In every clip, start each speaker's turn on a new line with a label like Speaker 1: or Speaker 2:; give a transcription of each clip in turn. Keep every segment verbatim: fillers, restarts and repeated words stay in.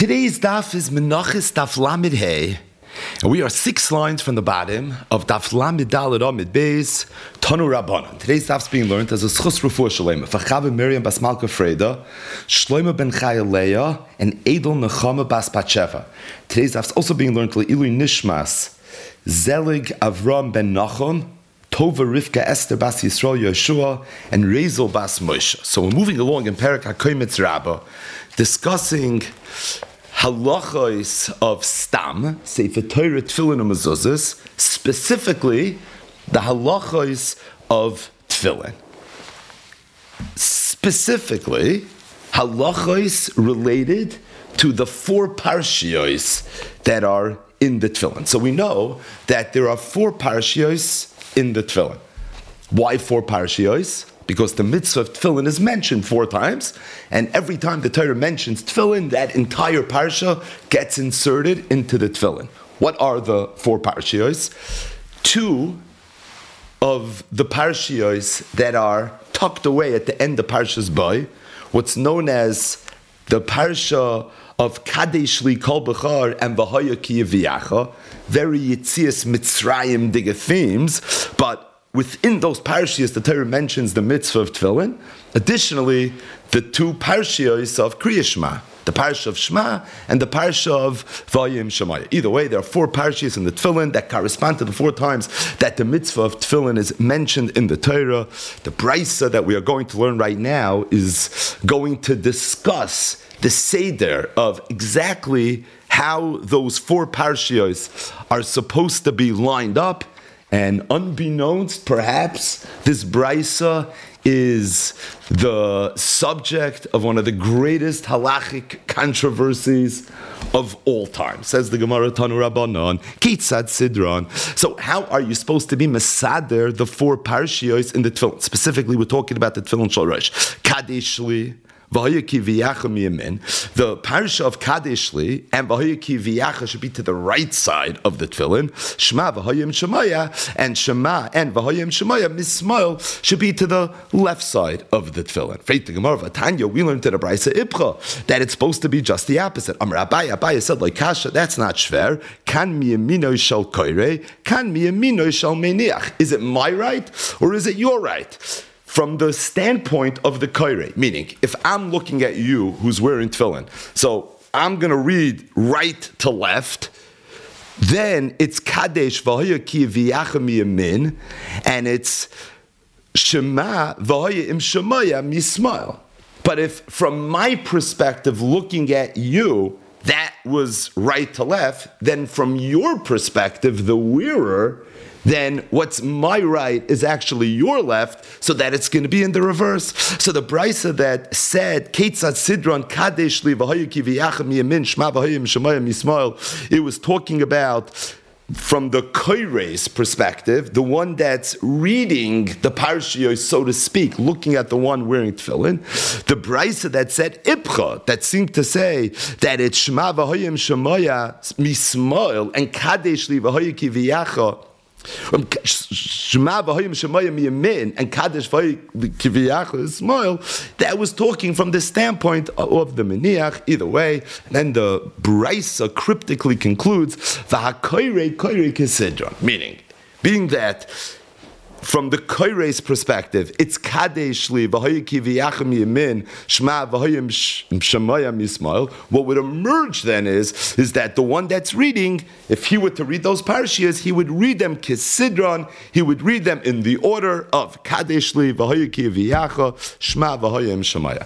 Speaker 1: Today's daf is Menachos Daf Lamed Hey, and we are six lines from the bottom of Daf Lamed Daled Amid Beis Tanu Rabbanan. Today's daf is being learned as a schus refuah shalema for Chava Miriam Bas Malka Freda, Shlomo ben Chaya Leah, and Edel Nechama Bas Batsheva. Today's daf is also being learned Le'ilu Nishmas Zelig Avram ben Nachum, Tova Rivka Esther Bas Yisrael Yeshua, and Rezel Bas Moshe. So we're moving along in Perek HaKoymetz Rabbah, discussing halachos of Stam, Sefer Torah, Tefillin, and Mezuzahs, specifically the halachos of Tefillin. Specifically, halachos related to the four parshios that are in the Tefillin. So we know that there are four parshios in the Tefillin. Why four parshios? Because the mitzvah of Tefillin is mentioned four times, and every time the Torah mentions Tefillin, that entire parsha gets inserted into the Tefillin. What are the four parshios? Two of the parshios that are tucked away at the end of Parshas Bo, what's known as the parsha of Kadesh Li Kol Bechar and V'haya Ki Yeviyacha, very Yitzias Mitzrayim digga themes, but within those parshiyos, the Torah mentions the mitzvah of Tefillin. Additionally, the two parshiyos of Kriya Shema, the parsha of Shema and the parsha of Vayim Shemaya. Either way, there are four parshiyos in the Tefillin that correspond to the four times that the mitzvah of Tefillin is mentioned in the Torah. The brisa that we are going to learn right now is going to discuss the seder of exactly how those four parshiyos are supposed to be lined up. And unbeknownst, perhaps, this brisa is the subject of one of the greatest halachic controversies of all time. Says the Gemara Tanu Rabbanan, Kitzad Sidron. So how are you supposed to be mesader the four parshios in the Tefillin? Specifically, we're talking about the Tefillin Shel Rosh. Kadesh Li, V'haya Ki V'yacha Miyamin. The parsha of Kadesh Li and V'haya Ki V'yacha should be to the right side of the Tefillin. Shema V'hayim Shemaya and Shema and V'hayim Shemaya Mismail should be to the left side of the Tefillin. Faith the Gemara of Tanya, we learned to the Brisa Ibcha that it's supposed to be just the opposite. Amar Abaye, Abaye said like Kasha, that's not shver. Kan miyamino shel koire, kan miyamino shel meniach. Is it my right or is it your right? From the standpoint of the koire, meaning if I'm looking at you who's wearing tefillin, so I'm going to read right to left, then it's Kadesh V'haya Ki V'yacha Miyamin, and it's Shema V'haya Im Shemaya Mismail. But if from my perspective looking at you, that was right to left, then from your perspective, the wearer, then what's my right is actually your left, so that it's going to be in the reverse. So the brisa that said, Ketzad Sidron Kadesh Li V'haya Ki V'yacha Miyamin Shema V'hayim Shemaya Mismail, it was talking about from the koire's perspective, the one that's reading the parshiyos, so to speak, looking at the one wearing tefillin. The brisa that said Ibcha, that seemed to say that it's Shema V'hayim Shemaya Mismail and Kadesh Li V'haya Ki V'yacha Shema V'hayim Shemaya Miyamin and Kadesh V'haya Ki V'yacha Ismail, that was talking from the standpoint of the Meniach, either way. And then the Brisa cryptically concludes V'hakoire koire kesidron, meaning, being that from the koire's perspective, it's Kadesh Li V'haya Ki V'yacha Miyamin Shema V'hayim Shemaya Mismail. What would emerge then is, is that the one that's reading, if he were to read those parashiyas, he would read them Kesidron, he would read them in the order of Kadesh Li V'haya Ki V'yacha Shema V'hayim Shemaya.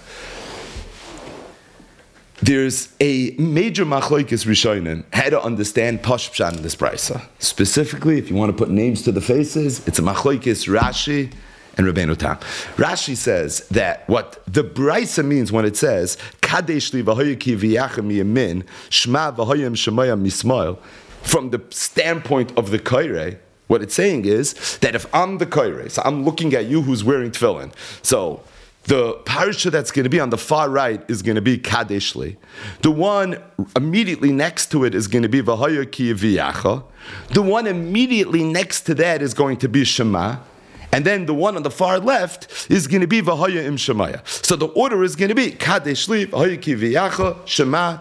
Speaker 1: There's a major machlokes rishonim how to understand Pashut Pshat in this brisa. Specifically, if you want to put names to the faces, it's a machlokes Rashi and Rabbeinu Tam. Rashi says that what the brisa means when it says Kadesh Li V'haya Ki V'yacha Miyamin Shema V'hayim Shemaya Mismail, from the standpoint of the koire, what it's saying is that if I'm the koire, so I'm looking at you who's wearing tefillin, so the parsha that's going to be on the far right is going to be Kadesh Li. The one immediately next to it is going to be V'haya Ki V'yacha. The one immediately next to that is going to be Shema. And then the one on the far left is going to be V'haya Im Shemaya. So the order is going to be Kadesh Li, V'haya Ki V'yacha, Shema,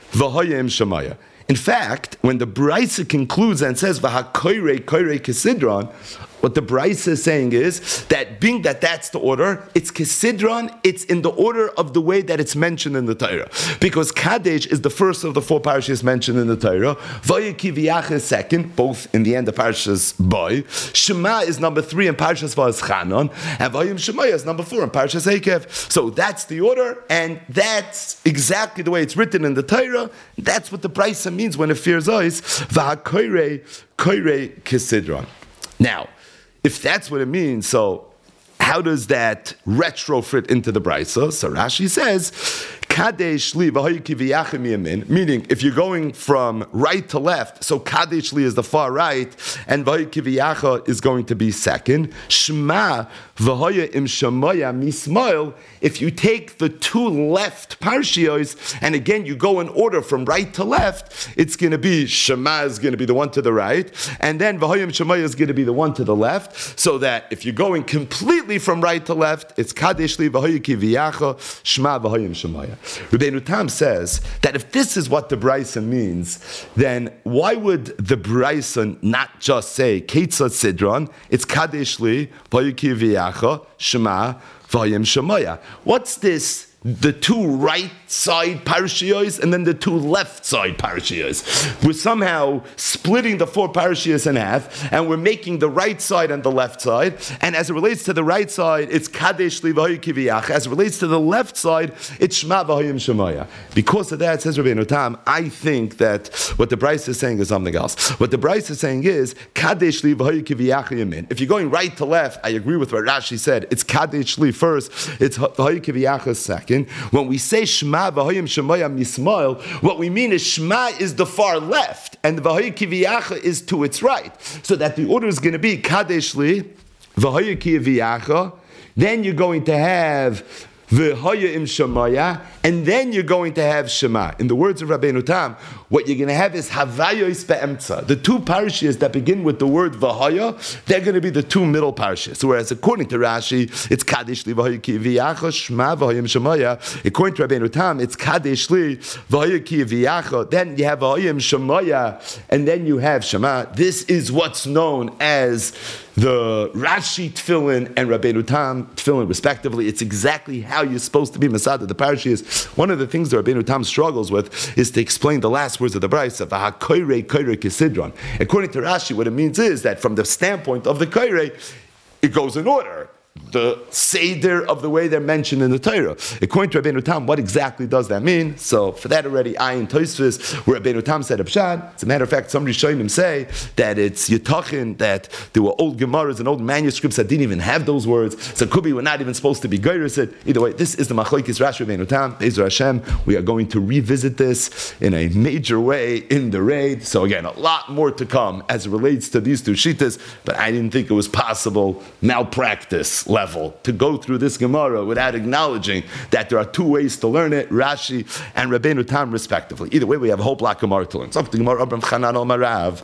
Speaker 1: v'hoyem shemaya. In fact, when the Brisa concludes and says v'hakoyrei koyrei kesidron, what the Brisa is saying is that being that that's the order, it's kesidron, it's in the order of the way that it's mentioned in the Torah. Because Kadesh is the first of the four parashas mentioned in the Torah. Vayiki v'yach is second, both in the end of Parashas Boy. Shema is number three in Parashas Va'eschanon, and Vayim Shemaya is number four in Parashas Eikev. So that's the order, and that's exactly the way it's written in the Torah. That's what the Brisa means when it fears eyes. V'hakoyrei koyrei kesidron. Now, if that's what it means, so how does that retrofit into the Brisa? So Rashi says, Kadesh li v'hoyiki v'yachim yamin, meaning if you're going from right to left, so Kadesh li is the far right, and v'hoyiki v'yacha is going to be second. Shema v'hoya im shemaya mismail, if you take the two left parshios, and again you go in order from right to left, it's going to be Shema is going to be the one to the right, and then v'hoya im shemaya is going to be the one to the left, so that if you're going completely from right to left, it's Kadesh li v'hoyiki v'yacha, Shema v'hoya im shemaya. Rabbeinu Tam says that if this is what the Brisa means, then why would the Brisa not just say Ketzat Sidron? It's Kadesh li v'hoyiki v'yacha, Shema v'hoyim shemaya. What's this? The two right side parashiyos and then the two left side parashiyos. We're somehow splitting the four parashiyos in half, and we're making the right side and the left side. And as it relates to the right side, it's Kadesh li v'hoyiki v'yach. As it relates to the left side, it's Shema v'hoyim shemaya. Because of that, says Rabbeinu Tam, I think that what the Brisa is saying is something else. What the Brisa is saying is Kadesh li v'hoyiki v'yach yamin. If you're going right to left, I agree with what Rashi said. It's Kadesh li first. It's v'hoyiki v'yach second. When we say Shema v'hoyim shemaya mismail, what we mean is Shema is the far left, and the v'hoyiki v'yacha is to its right. So that the order is going to be Kadesh li v'hoyiki v'yacha. Then you're going to have v'hoya im shemaya, and then you're going to have Shema. In the words of Rabbeinu Tam, what you're going to have is Havayos be'emtza. The two parashas that begin with the word v'hoya, they're going to be the two middle parashas. So whereas according to Rashi, it's Kadesh li v'hoyiki v'yacha, Shema v'hoya im shemaya. According to Rabbeinu Tam, it's Kadesh li v'hoyiki v'yacha. Then you have v'hoya im shemaya, and then you have Shema. This is what's known as the Rashi Tefillin and Rabbeinu Tam Tefillin, respectively. It's exactly how you're supposed to be Masada the parashas. One of the things that Rabbeinu Tam struggles with is to explain the last words of the Brisa, v'hakoyrei koyrei kesidron. According to Rashi, what it means is that from the standpoint of the koyrei, it goes in order. The Seder of the way they're mentioned in the Torah. According to Rabbeinu Tam, what exactly does that mean? So for that already, Ayin Tosfos, where Rabbeinu Tam said Pshat. As a matter of fact, some Rishonim say that it's Yitachin, that there were old Gemaras and old manuscripts that didn't even have those words. So it could be we're not even supposed to be Geiris. Either way, this is the Machlokes Rashi Rabbeinu Tam. Be'ezer Hashem, we are going to revisit this in a major way in the raid. So again, a lot more to come as it relates to these two Shittas, but I didn't think it was possible malpractice level to go through this Gemara without acknowledging that there are two ways to learn it, Rashi and Rabbeinu Tam respectively. Either way, we have a whole block of Gemara to learn. Something Gemara Abraham Chanan al Marav.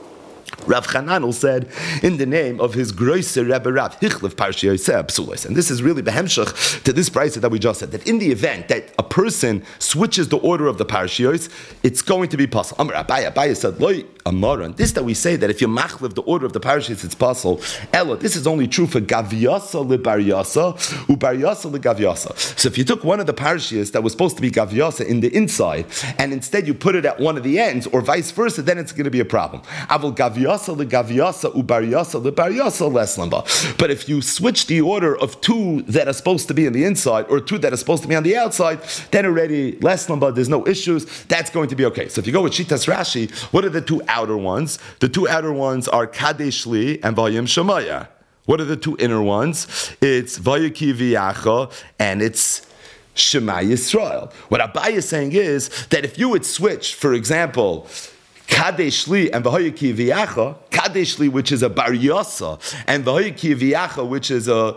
Speaker 1: Rav Chananel said in the name of his Groiser Rebbe Rav Hichlef Parshi Yosef Psulos, and this is really the hemshach to this price that we just said, that in the event that a person switches the order of the parashiyos, it's going to be possible. Amar Abaye, Abaye said, Loi Amaran. This that we say that if you machlev the order of the parashiyos, it's possible. Ella, this is only true for Gavyasa leBaryasa, uBaryasa leGavyasa. So if you took one of the parashiyos that was supposed to be Gavyasa in the inside, and instead you put it at one of the ends, or vice versa, then it's going to be a problem. Avol Gavyasa leGavyasa uBaryasa leBaryasa less lamba. But if you switch the order of two that are supposed to be in the inside, or two that are supposed to be on the outside, then already less lamba, there's no issues. That's going to be okay. So if you go with Shitas Rashi, what are the two outer ones? The two outer ones are Kadesh Li and Vayim Shemaya. What are the two inner ones? It's Vayiki V'yacha and it's Shema Yisrael. What Abaye is saying is that if you would switch, for example, Kadesh Li and V'hoyiki V'yacha, Kadesh Li, which is a Baryasa, and V'hoyiki V'yacha, which is a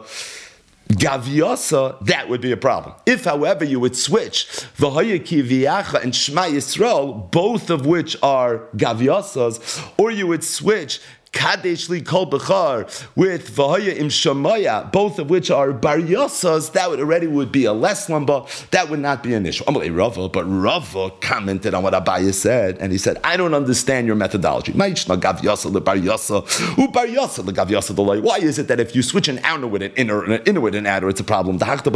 Speaker 1: Gavyasa, that would be a problem. If, however, you would switch V'hoyiki V'yacha and Shema Yisrael, both of which are Gavyasas, or you would switch Kadesh Li Kol Bechar with V'Haya Im Shemaya, both of which are Bar Yosas, that would already would be a less lumba. That would not be an issue. Amalei Rava, but Rava commented on what Abaye said, and he said, I don't understand your methodology. Why is it that if you switch an outer with an inner and an inner with an outer, it's a problem? Because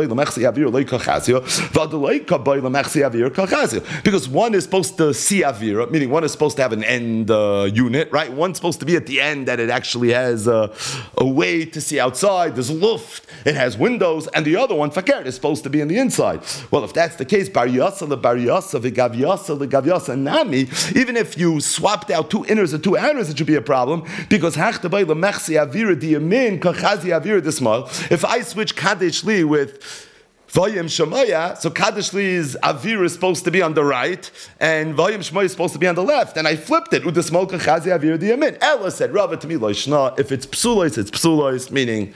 Speaker 1: one is supposed to see avira, meaning one is supposed to have an end uh, unit, right? One's supposed to be at the end that it actually has uh, a way to see outside. There's luft, it has windows, and the other one, fakir, is supposed to be in the inside. Well, if that's the case, bar yasa le bar yasa v'gav yasa le gav yasa nami, even if you swapped out two inners and two outers, it should be a problem, because hachtabay le mechsi avira diyamin kachazi avira dismal. If I switch kadesh li with Vayim Shemaya, so Kadesh Li's Avir is supposed to be on the right, and Vayim Shemaya is supposed to be on the left, and I flipped it. Udesmolka Chazi Avir Diyamin. Ella said, Rava to me, Loishna, if it's Psulois, it's Psulois, meaning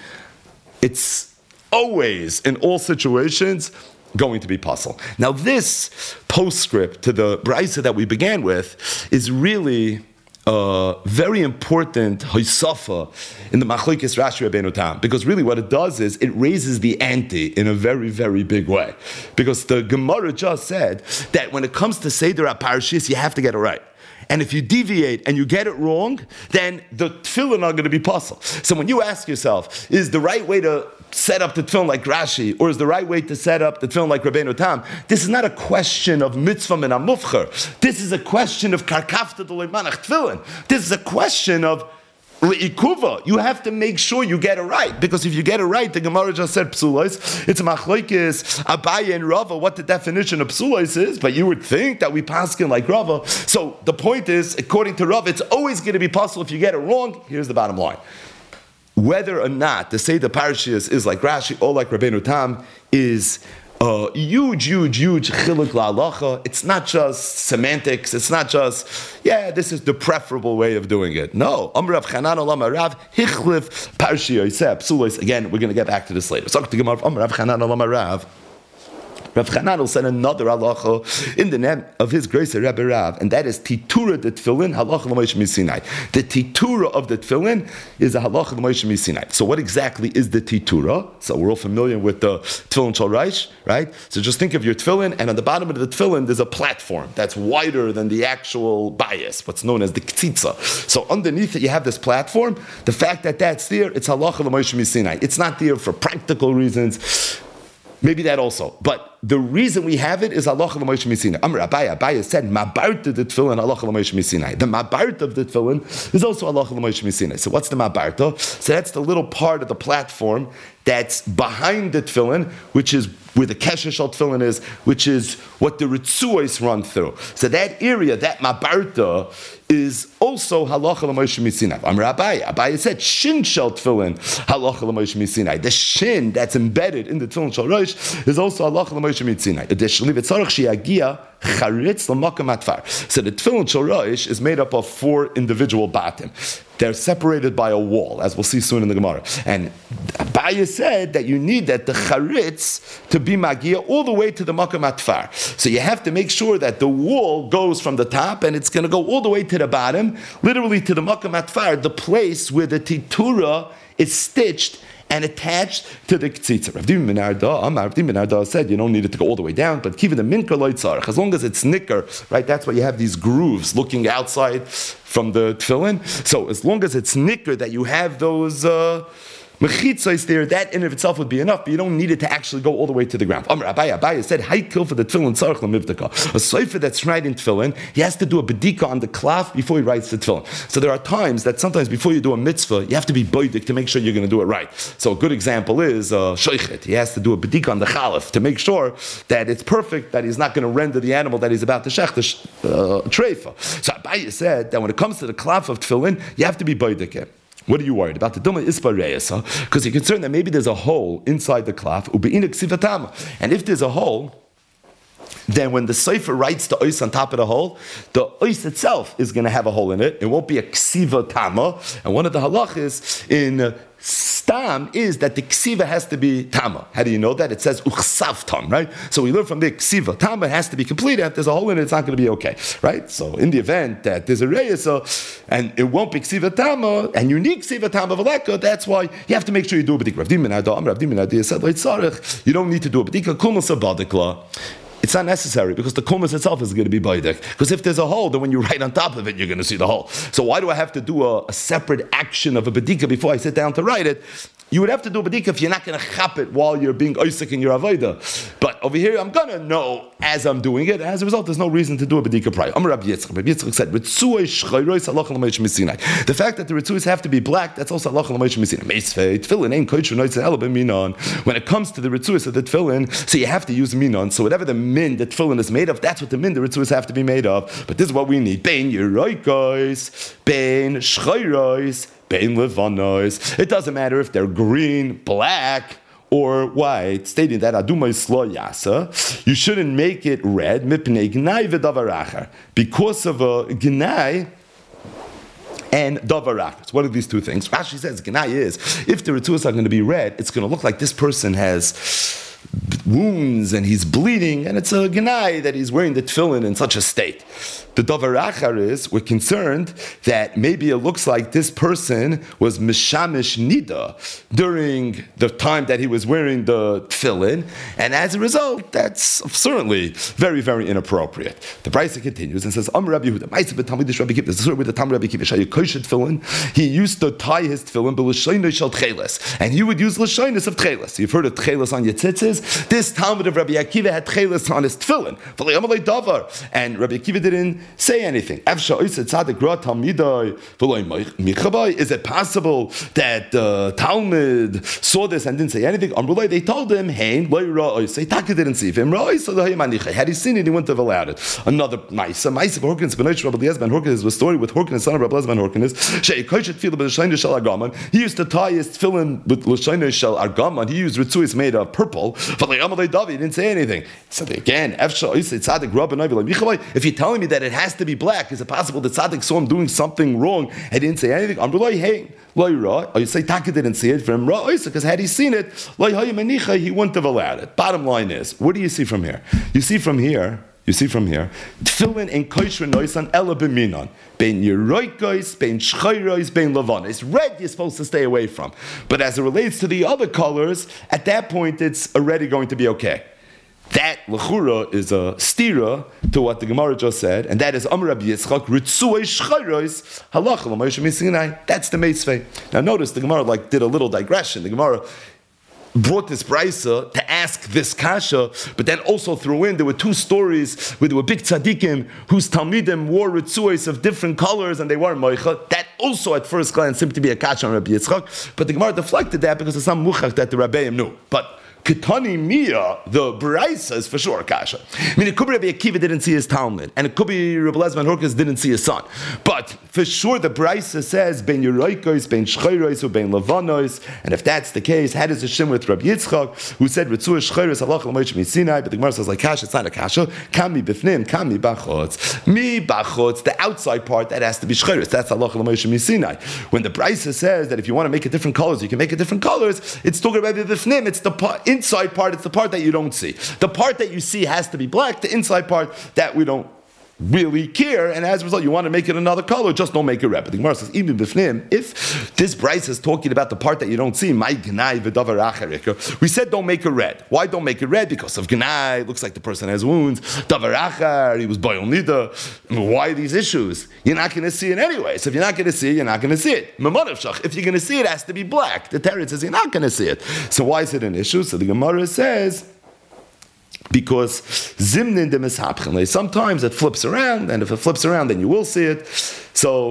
Speaker 1: it's always, in all situations, going to be puzzle. Now this postscript to the Braisa that we began with is really Uh, very important hoisafa in the Machlokes Rashi Rabbeinu Tam, because really what it does is it raises the ante in a very, very big way. Because the Gemara just said that when it comes to Seder HaParshis, you have to get it right. And if you deviate and you get it wrong, then the tefillin are going to be puzzle. So when you ask yourself, is the right way to set up the tefillin like Rashi, or is the right way to set up the tefillin like Rabbeinu Tam? This is not a question of mitzvah min amufcher. This is a question of karkafta d'loy manach tefillin. This is a question of Le'ikuva. You have to make sure you get it right, because if you get it right, the Gemara just said psulos. It's a machlokes Abaye and Rava what the definition of psulos is, but you would think that we paskin like Rava. So the point is, according to Rava, it's always going to be possible if you get it wrong. Here's the bottom line: whether or not the Seder Parshas is like Rashi or like Rabbeinu Tam is Uh, huge, huge, huge chiluk la'alacha. It's not just semantics. It's not just, yeah, this is the preferable way of doing it. No. Amrav Chanan olam Rav hichlif parshi yosef psulos. Again, we're going to get back to this later. So Amrav Chanan olam Rav. Rav Chananel said another halacha in the name of his grace Rebbe Rav, and that is titura the tefillin halacha l'Moshe Misinai. The titura of the tefillin is a halacha l'Moshe Misinai. So what exactly is the titura? So we're all familiar with the tefillin shel Reish, right? So just think of your tefillin, and on the bottom of the tefillin there's a platform that's wider than the actual bias, what's known as the ktsitza. So underneath it you have this platform. The fact that that's there, it's halacha l'Moshe Misinai. It's not there for practical reasons. Maybe that also. But the reason we have it is halacha l'Moshe Misinai. Amar Abaye, Abaye said, Mabart of the tefillin, halacha l'Moshe Misinai. The Mabart of the tefillin is also halacha l'Moshe Misinai. So what's the Mabarta? So that's the little part of the platform that's behind the tefillin, which is where the kesher shel tefillin is, which is what the ritzuos run through. So that area, that Mabarta, is also halacha l'Moshe Misinai. Amar Abaye, Abaye said, shin shel tefillin, halacha l'Moshe Misinai. The shin that's embedded in the tefillin shel Rosh is also halacha l'Moshe Misinai. Additionally, v'tzarich sheyagia charitz l'makam atfar. So the tefillin shel Rosh is made up of four individual batim. They're separated by a wall, as we'll see soon in the Gemara. And Abaye said that you need that the charitz to be magia all the way to the makam atfar. So you have to make sure that the wall goes from the top and it's going to go all the way to the bottom, literally to the makam atfar, the place where the titura is stitched and attached to the ktsitza. Rav Dimi ben Arda, Amar Rav Dimi ben Arda said you don't need it to go all the way down, but kiva the minka lo yitzarech, as long as it's nicker, right? That's why you have these grooves looking outside from the tefillin. So as long as it's nicker, that you have those uh, mechitzos there, that in of itself would be enough, but you don't need it to actually go all the way to the ground. Amar Abaye, Abaye said, "Haikil for the tefillin tzarich lemivdaka." A sofer that's writing tefillin, he has to do a bedika on the klaf before he writes the tefillin. So there are times that sometimes before you do a mitzvah, you have to be boidik to make sure you're going to do it right. So a good example is uh, shoichet. He has to do a bedika on the chalif to make sure that it's perfect, that he's not going to render the animal that he's about to shech the uh, treifa. So Abaye said that when it comes to the klaf of tefillin, you have to be boidik. What are you worried about? The Duma Ispa Reyesa, because you're concerned that maybe there's a hole inside the klaf, and if there's a hole, then when the Sefer writes the ois on top of the hole, the ois itself is going to have a hole in it. It won't be a ksiva tama. And one of the halachas in uh, Stam is that the ksiva has to be tama. How do you know that? It says uchsavtam, right? So we learn from the ksiva tama has to be complete. If there's a hole in it, it's not going to be okay, right? So in the event that there's a reyes, so, and it won't be ksiva tama, and you need ksiva tama v'leka, that's why you have to make sure you do a b'dika. Rav Dimin Adam, Rav Dimin Adam said, you don't need to do a b'dika. Kulmas abadikla. It's not necessary because the kumas itself is going to be baidek. Because if there's a hole, then when you write on top of it, you're going to see the hole. So why do I have to do a, a separate action of a bedika before I sit down to write it? You would have to do a bedika if you're not going to chap it while you're being oisik in your avodah. But over here, I'm going to know as I'm doing it. As a result, there's no reason to do a bedika prior. Amar Rabbi Yitzchak. Rabbi Yitzchak said, the fact that the ritzuos have to be black, that's also halacha l'moshe misinai. Meisvei, tefillin ain't koitzer noitzeh ela b'minon. When it comes to the ritzuos of the tefillin, so you have to use minon. So whatever the min that tefillin is made of, that's what the min the ritzuos have to be made of. But this is what we need. Bein yeroikos, bein shchayros, bein levanois. It doesn't matter if they're green, black, or white, stating that aduma islo yasa, you shouldn't make it red, mipnei gnai v'davar acher, because of a gnai and davar acher. So what are these two things? Rashi says gnai is, if the ritzuos are going to be red, it's going to look like this person has wounds and he's bleeding, and it's a gnai that he's wearing the tefillin in such a state. The davar acher is, we're concerned that maybe it looks like this person was mishamish nida during the time that he was wearing the tefillin, and as a result, that's certainly very, very inappropriate. The Brisa continues and says, Am Rabbi Yehuda, Ma'aseh b'Talmidish Rabbi Kiva. This is with the Tam Rabbi Kiva. Shayu kosher tefillin. He used to tie his tefillin b'l'shoinus shel tcheles, and he would use l'shoinus of tcheles. You've heard of tcheles on your tzitzis. This Talmud of Rabbi Akiva had tcheles on his tefillin. And Rabbi Akiva didn't say anything. Is it possible that the Talmud saw this and didn't say anything? They told him, Hein, Taka didn't see him. Had he seen it, he wouldn't have allowed it. Another Maisa, Maisa of Horkins, Benoich Rabbi Eliezer ben Horkins, is a story with Horkins, son of Rabbi Eliezer ben Horkins. He used to tie his tefillin with L'shaina Shel Argaman. He used ritzuis made of purple. He didn't say anything. So again, if you're telling me that it has to be black, is it possible that Tzaddik saw him doing something wrong and didn't say anything? Hey, or you say Taka didn't see it from Ra, because had he seen it, he wouldn't have allowed it. Bottom line is, what do you see from here? You see from here, you see from here, tefillin and kosher noisan ela b'minon. Bein yeroikos, bein shchayros, bein lavanos. Red you're supposed to stay away from. But as it relates to the other colors, at that point it's already going to be okay. That lechura is a stira to what the Gemara just said, and that is Amar Rabbi Yitzchak ritzuos shchayros halacha l'moshe misinai. That's the meisvei. Now notice the Gemara like did a little digression. The Gemara brought this brisa to ask this kasha, but then also threw in there were two stories where there were big tzaddikim whose talmidim wore ritzuos of different colors and they were moicha. That also at first glance seemed to be a kasha on Rabbi Yitzchak, but the Gemara deflected that because of some muchach that the Rabbeim knew. But Ketani Mia, the Brisa is for sure kasha. I mean, it could be Rabbi Akiva didn't see his Talmud, and it could be Rabbi Eliezer ben Horkins didn't see his son. But for sure, the Brisa says ben Yeroikos, ben Shchayros, or ben Lavanos. And if that's the case, how does it shim with Rabbi Yitzchak, who said Ritzuos Shchayros halacha l'moshe misinai? But the Gemara says like kasha, it's not a kasha. Kami b'fnim, kami bachotz, mi bachotz. The outside part that has to be Shchayros. That's halacha l'moshe misinai. When the Brisa says that if you want to make it different colors, you can make it different colors. It's talking about the b'fnim. It's the part. Inside part, it's the part that you don't see. The part that you see has to be black. The inside part that we don't really care, and as a result, you want to make it another color, just don't make it red. But the Gemara says, even b'fnim, if this Bryce is talking about the part that you don't see, my gnai v'davar acher, we said don't make it red. Why don't make it red? Because of gnai, looks like the person has wounds. Davar acher, he was boil nida. Why these issues? You're not going to see it anyway. So if you're not going to see it, you're not going to see it. If you're going to see it, it has to be black. The Torah says you're not going to see it. So why is it an issue? So the Gemara says, because zimnin de mishapchin. Sometimes it flips around, and if it flips around, then you will see it. So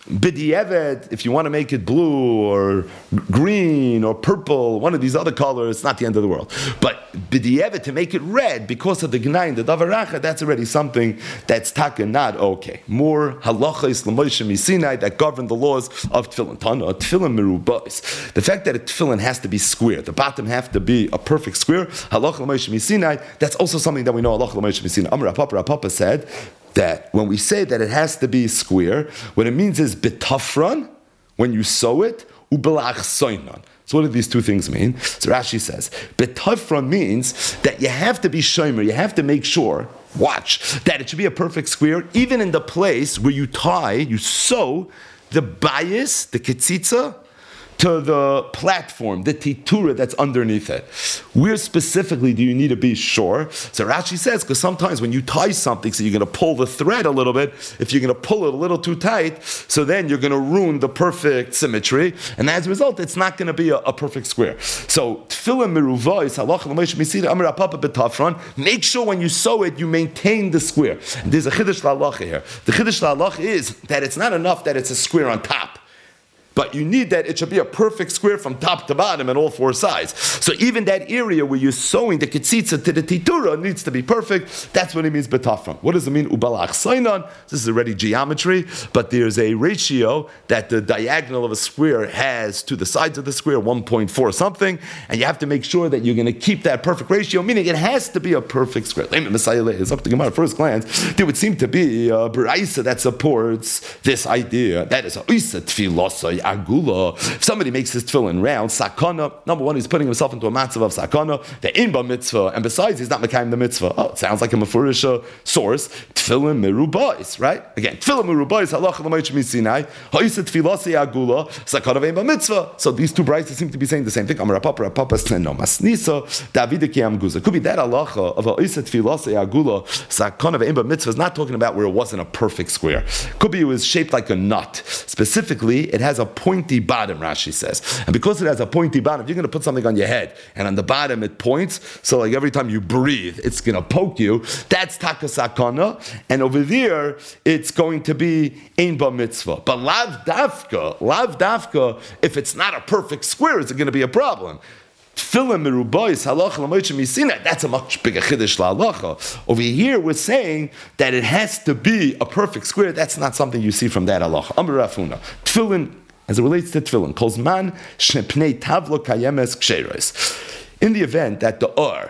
Speaker 1: B'di'evet, if you want to make it blue or green or purple, one of these other colors, it's not the end of the world. But b'di'evet, to make it red because of the gnayin, the davar racha, that's already something that's taka not okay. More halachos l'Moshe miSinai that govern the laws of tefillin. Tana, tefillin merubos. The fact that a tefillin has to be square, the bottom have to be a perfect square, halach l'Moshe miSinai, that's also something that we know halach l'Moshe miSinai. Amar Papa, Papa said that when we say that it has to be square, what it means is betafran, when you sew it, ubelach soinon. So what do these two things mean? So Rashi says, betafran means that you have to be shomer, you have to make sure, watch, that it should be a perfect square, even in the place where you tie, you sew the bias, the ketzitza, to the platform, the titura that's underneath it. Where specifically do you need to be sure? So Rashi says, because sometimes when you tie something, so you're going to pull the thread a little bit, if you're going to pull it a little too tight, so then you're going to ruin the perfect symmetry, and as a result, it's not going to be a, a perfect square. So, tefillin meruvos, halach l'Moshe miSinai, amar Papa betafran, make sure when you sew it, you maintain the square. And there's a chiddush la'alacha here. The chiddush la'alacha is that it's not enough that it's a square on top, but you need that it should be a perfect square from top to bottom and all four sides. So even that area where you're sewing the ketzitza to the titura needs to be perfect. That's what it means betafran. What does it mean ubalach sainan? This is already geometry, but there's a ratio that the diagonal of a square has to the sides of the square, one point four something, and you have to make sure that you're going to keep that perfect ratio, meaning it has to be a perfect square. It's up to Gemara at first glance. There would seem to be a beraisa that supports this idea. That is a isa tefillah agula. If somebody makes his tefillin round, sakana, number one, he's putting himself into a matzav of sakana, the inba mitzvah, and besides, he's not mekayim the mitzvah. Oh, it sounds like a mefurish source. Tefillin merubais, right? Again, tefillin merubais, halach l'Moshe miSinai, ha'isa tefilasi agula, sakana ve'inba mitzvah. So these two brights seem to be saying the same thing. Amar Papa, Papa said no, masnisa, David ki amguza. Could be that halacha of ha'isa tefilasi agula, sakana ve'inba mitzvah is not talking about where it wasn't a perfect square. Could be it was shaped like a nut. Specifically, it has a pointy bottom, Rashi says. And because it has a pointy bottom, if you're going to put something on your head, and on the bottom it points, so like every time you breathe, it's going to poke you, that's takasakana, and over there, it's going to be ein ba mitzvah. But lav dafka, lav dafka, if it's not a perfect square, is it going to be a problem? Tefillin merubos, halach l'Moshe miSinai, that's a much bigger chiddush la'alacha. Over here, we're saying that it has to be a perfect square. That's not something you see from that halacha. Amar Rafuna, tefillin, as it relates to tefillin, calls man shepnei tavlo kayemes ksheros. In the event that the or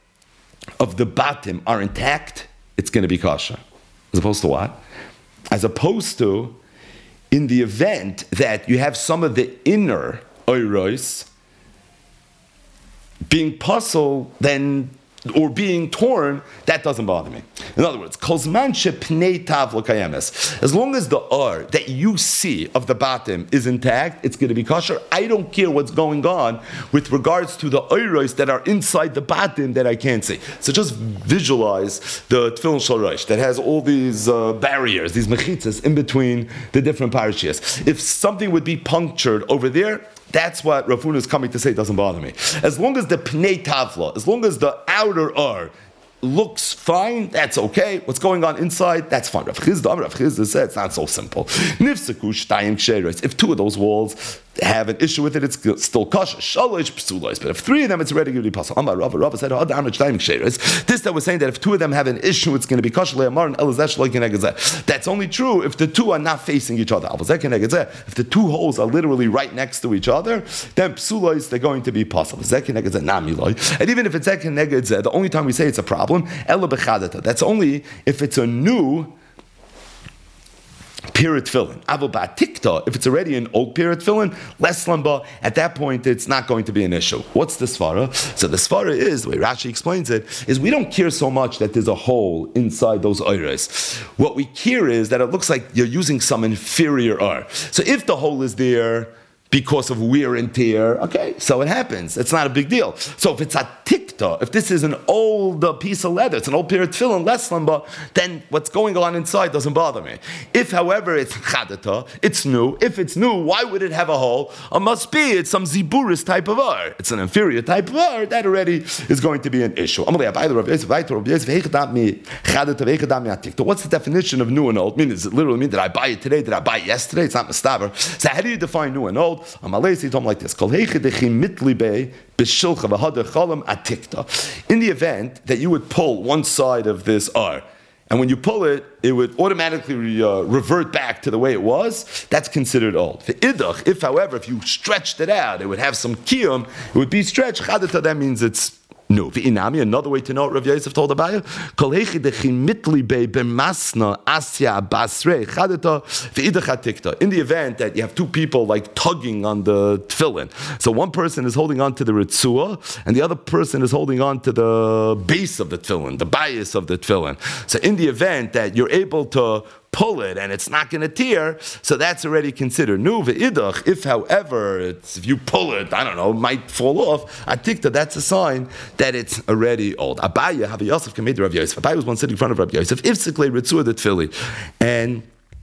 Speaker 1: of the bottom are intact, it's going to be kosher. As opposed to what? As opposed to in the event that you have some of the inner oiros being puzzled, then or being torn, that doesn't bother me. In other words, kozman shepnei tavlo kayemes. As long as the or that you see of the bottom is intact, it's going to be kosher. I don't care what's going on with regards to the oiros that are inside the bottom that I can't see. So just visualize the tefillin shel rosh that has all these uh, barriers, these mechitzas in between the different parashias. If something would be punctured over there, that's what Rafuna is coming to say. It doesn't bother me. As long as the pnei tavla, as long as the outer R looks fine, that's okay. What's going on inside, that's fine. Rav Chizda, Rav Chizda said it's not so simple. Nifseku shtayim ksheros. If two of those walls have an issue with it, it's still kosher. Shalosh psulos. But if three of them, it's already going to be possible. Amar Rav, Rav said, this that was saying that if two of them have an issue, it's going to be kosher. That's only true if the two are not facing each other. If the two holes are literally right next to each other, then psulos, they're going to be possible. And even if it's the only time we say it's a problem, that's only if it's a new period tefillin. Avo ba'tikta, if it's already an old period tefillin, less lamba, at that point it's not going to be an issue. What's the svara? So the svara is, the way Rashi explains it, is we don't care so much that there's a hole inside those oiros. What we care is that it looks like you're using some inferior R. So if the hole is there, because of wear and tear, okay, so it happens. It's not a big deal. So if it's a tikta, if this is an old uh, piece of leather, it's an old pair of tefillin, less lamba, then what's going on inside doesn't bother me. If, however, it's chadata, it's new. If it's new, why would it have a hole? It must be it's some ziburis type of art. It's an inferior type of art. That already is going to be an issue. What's the definition of new and old? I mean, does it literally mean, did I buy it today? Did I buy it yesterday? It's not mustaber. So how do you define new and old? Amalei told him like this: in the event that you would pull one side of this R, and when you pull it, it would automatically uh, revert back to the way it was, that's considered old. If, however, if you stretched it out, it would have some kiyum, it would be stretched, that means it's no. Another way to know what Rav Yosef told Abaye, in the event that you have two people like tugging on the tefillin, so one person is holding on to the ritzua and the other person is holding on to the base of the tefillin, the bias of the tefillin. So in the event that you're able to pull it and it's not going to tear, so that's already considered new. Ve'idach, if however, it's, if you pull it, I don't know, it might fall off, I think that that's a sign that it's already old. Abaye, Rav Yosef, came to Rav Yosef. Abaye was one sitting in front of Rav Yosef. Ifsiklei ritzua the tefilli, and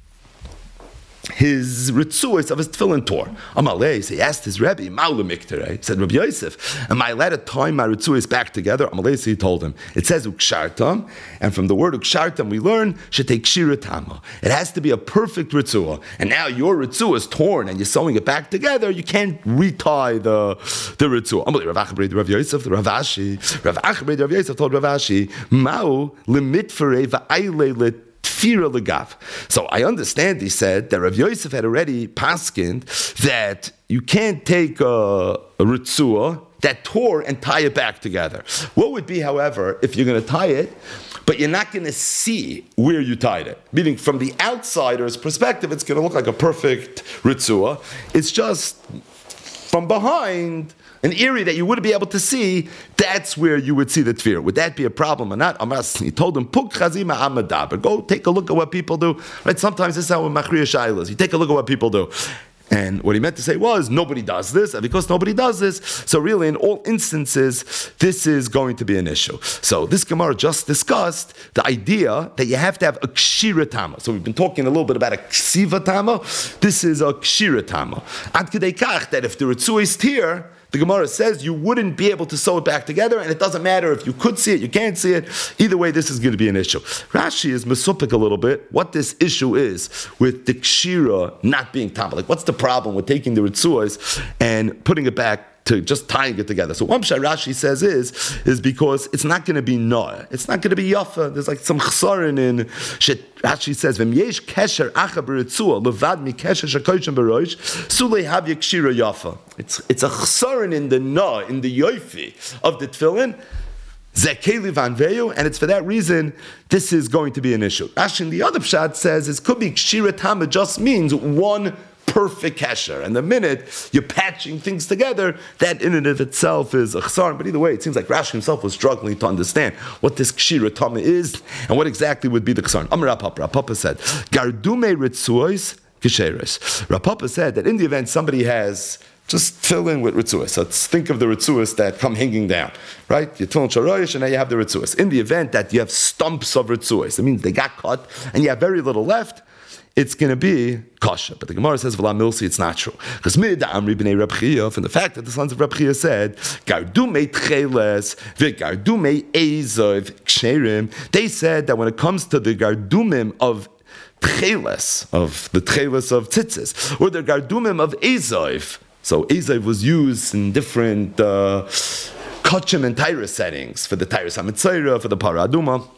Speaker 1: his ritzuos of his tefillin tore. Amalei, so he asked his Rebbe, Maula Miktere. He said, Rabbi Yosef, am I allowed to tie my ritzuos back together? Amalei, so he told him. It says ukshartam, and from the word ukshartam we learn shetei kshiratama. It has to be a perfect ritzua. And now your ritzua is torn and you're sewing it back together, you can't retie the, the ritzua. Amalei, Rav Achbred, Rav Yosef, Rav Ashi. Rav Achbred, Rav Yosef told Rav Ashi, Mau limitfere va'ayle lit. So I understand, he said, that Rav Yosef had already paskined that you can't take a, a ritzua that tore and tie it back together. What would be, however, if you're going to tie it, but you're not going to see where you tied it? Meaning, from the outsider's perspective, it's going to look like a perfect ritzua. It's just from behind, an area that you wouldn't be able to see, that's where you would see the tefillah. Would that be a problem or not? He told him, Puk chazima amadaber. Go take a look at what people do. Right? Sometimes this is how a machriya shayla is. You take a look at what people do. And what he meant to say was, nobody does this, and because nobody does this, so really in all instances, this is going to be an issue. So this Gemara just discussed the idea that you have to have a kshira tama. So we've been talking a little bit about a ksiva tama. This is a kshira tama. Ad kedei kach, that if the ritzua is here, the Gemara says you wouldn't be able to sew it back together, and it doesn't matter if you could see it, you can't see it. Either way, this is going to be an issue. Rashi is mesupik a little bit what this issue is with the kshira not being tama. Like, what's the problem with taking the ritzuas and putting it back to just tying it together? So one pshat Rashi says is is because it's not going to be noah, it's not going to be yafa. There's like some chsarin in shit. Rashi says v'm yesh kesher acha b'ritzua levad mi kesher shakoychem b'roish sulei hav yekshira yafa. It's it's a chsarin in the noah, in the yofi of the tefillin. Zekeli vanveyu, and it's for that reason this is going to be an issue. Rashi in the other pshat says it could be kshira tama just means one perfect kesher, and the minute you're patching things together, that in and of itself is a chsar. But either way, it seems like Rashi himself was struggling to understand what this kshira tama is and what exactly would be the chsar. Amar Rav Papa, Rav Papa said, "Gardume ritzuos kisheres." Rav Papa said that in the event somebody has just fill in with ritzuos. So let's think of the ritzuos that come hanging down, right? You tefillin sharoish, and now you have the ritzuos. In the event that you have stumps of ritzuos, it means they got cut and you have very little left, it's going to be kosher. But the Gemara says, "V'la milsi," it's not true. Because mid amri b'nei Reb Chiya, from the fact that the sons of Reb Chiya said, "Gardume tcheles v'gardume ezov ksherim," they said that when it comes to the gardumim of tcheles, of the tcheles of tzitzis, or the gardumim of ezov, so ezov was used in different uh, kachim and tyra settings for the tyra samitzayra, for the paraduma.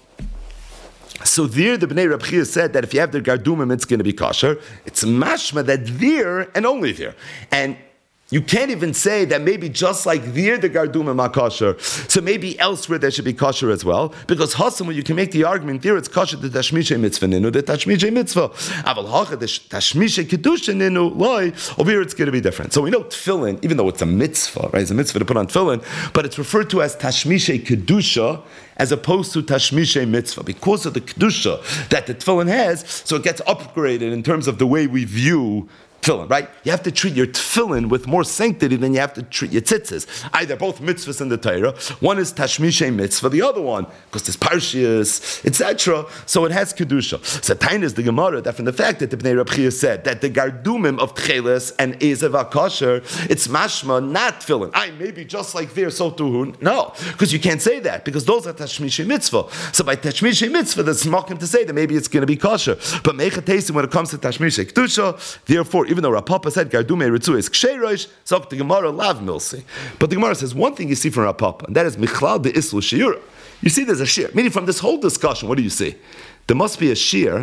Speaker 1: So there, the Bnei Reb Chiya said that if you have the gardumim, it's going to be kosher. It's mashma that there and only there. And you can't even say that maybe just like there the gardumim are kosher, so maybe elsewhere there should be kosher as well. Because Hasamu, you can make the argument there it's kosher the tashmishay mitzvah ninu, the tashmishay mitzvah. Aval hacha the tashmishay kedusha ninu loy. Over here it's going to be different. So we know tefillin, even though it's a mitzvah, right? It's a mitzvah to put on tefillin, but it's referred to as tashmishay kedusha as opposed to tashmishay mitzvah, because of the kedusha that the tefillin has. So it gets upgraded in terms of the way we view tefillin, right? You have to treat your tefillin with more sanctity than you have to treat your tzitzis. Either both mitzvahs in the Torah. One is tashmishay mitzvah, the other one, because there's parshias, et cetera. So it has kedusha. So Tain is the Gemara that from the fact that the Bnei Reb Chia said that the gardumim of tcheles and ezev akosher, it's mashma, not tefillin. I maybe just like there, so too. No, because you can't say that because those are tashmishay mitzvah. So by tashmishay mitzvah, there's smoking to say that maybe it's going to be kosher. But mechatesim when it comes to tashmishay kedusha, therefore, even though Rav Papa said gardumei ritzu is ksheirosh, so the Gemara lav milsi. But the Gemara says one thing you see from Rav Papa, and that is michlal de islu shiura. You see, there's a shear. Meaning, from this whole discussion, what do you see? There must be a shear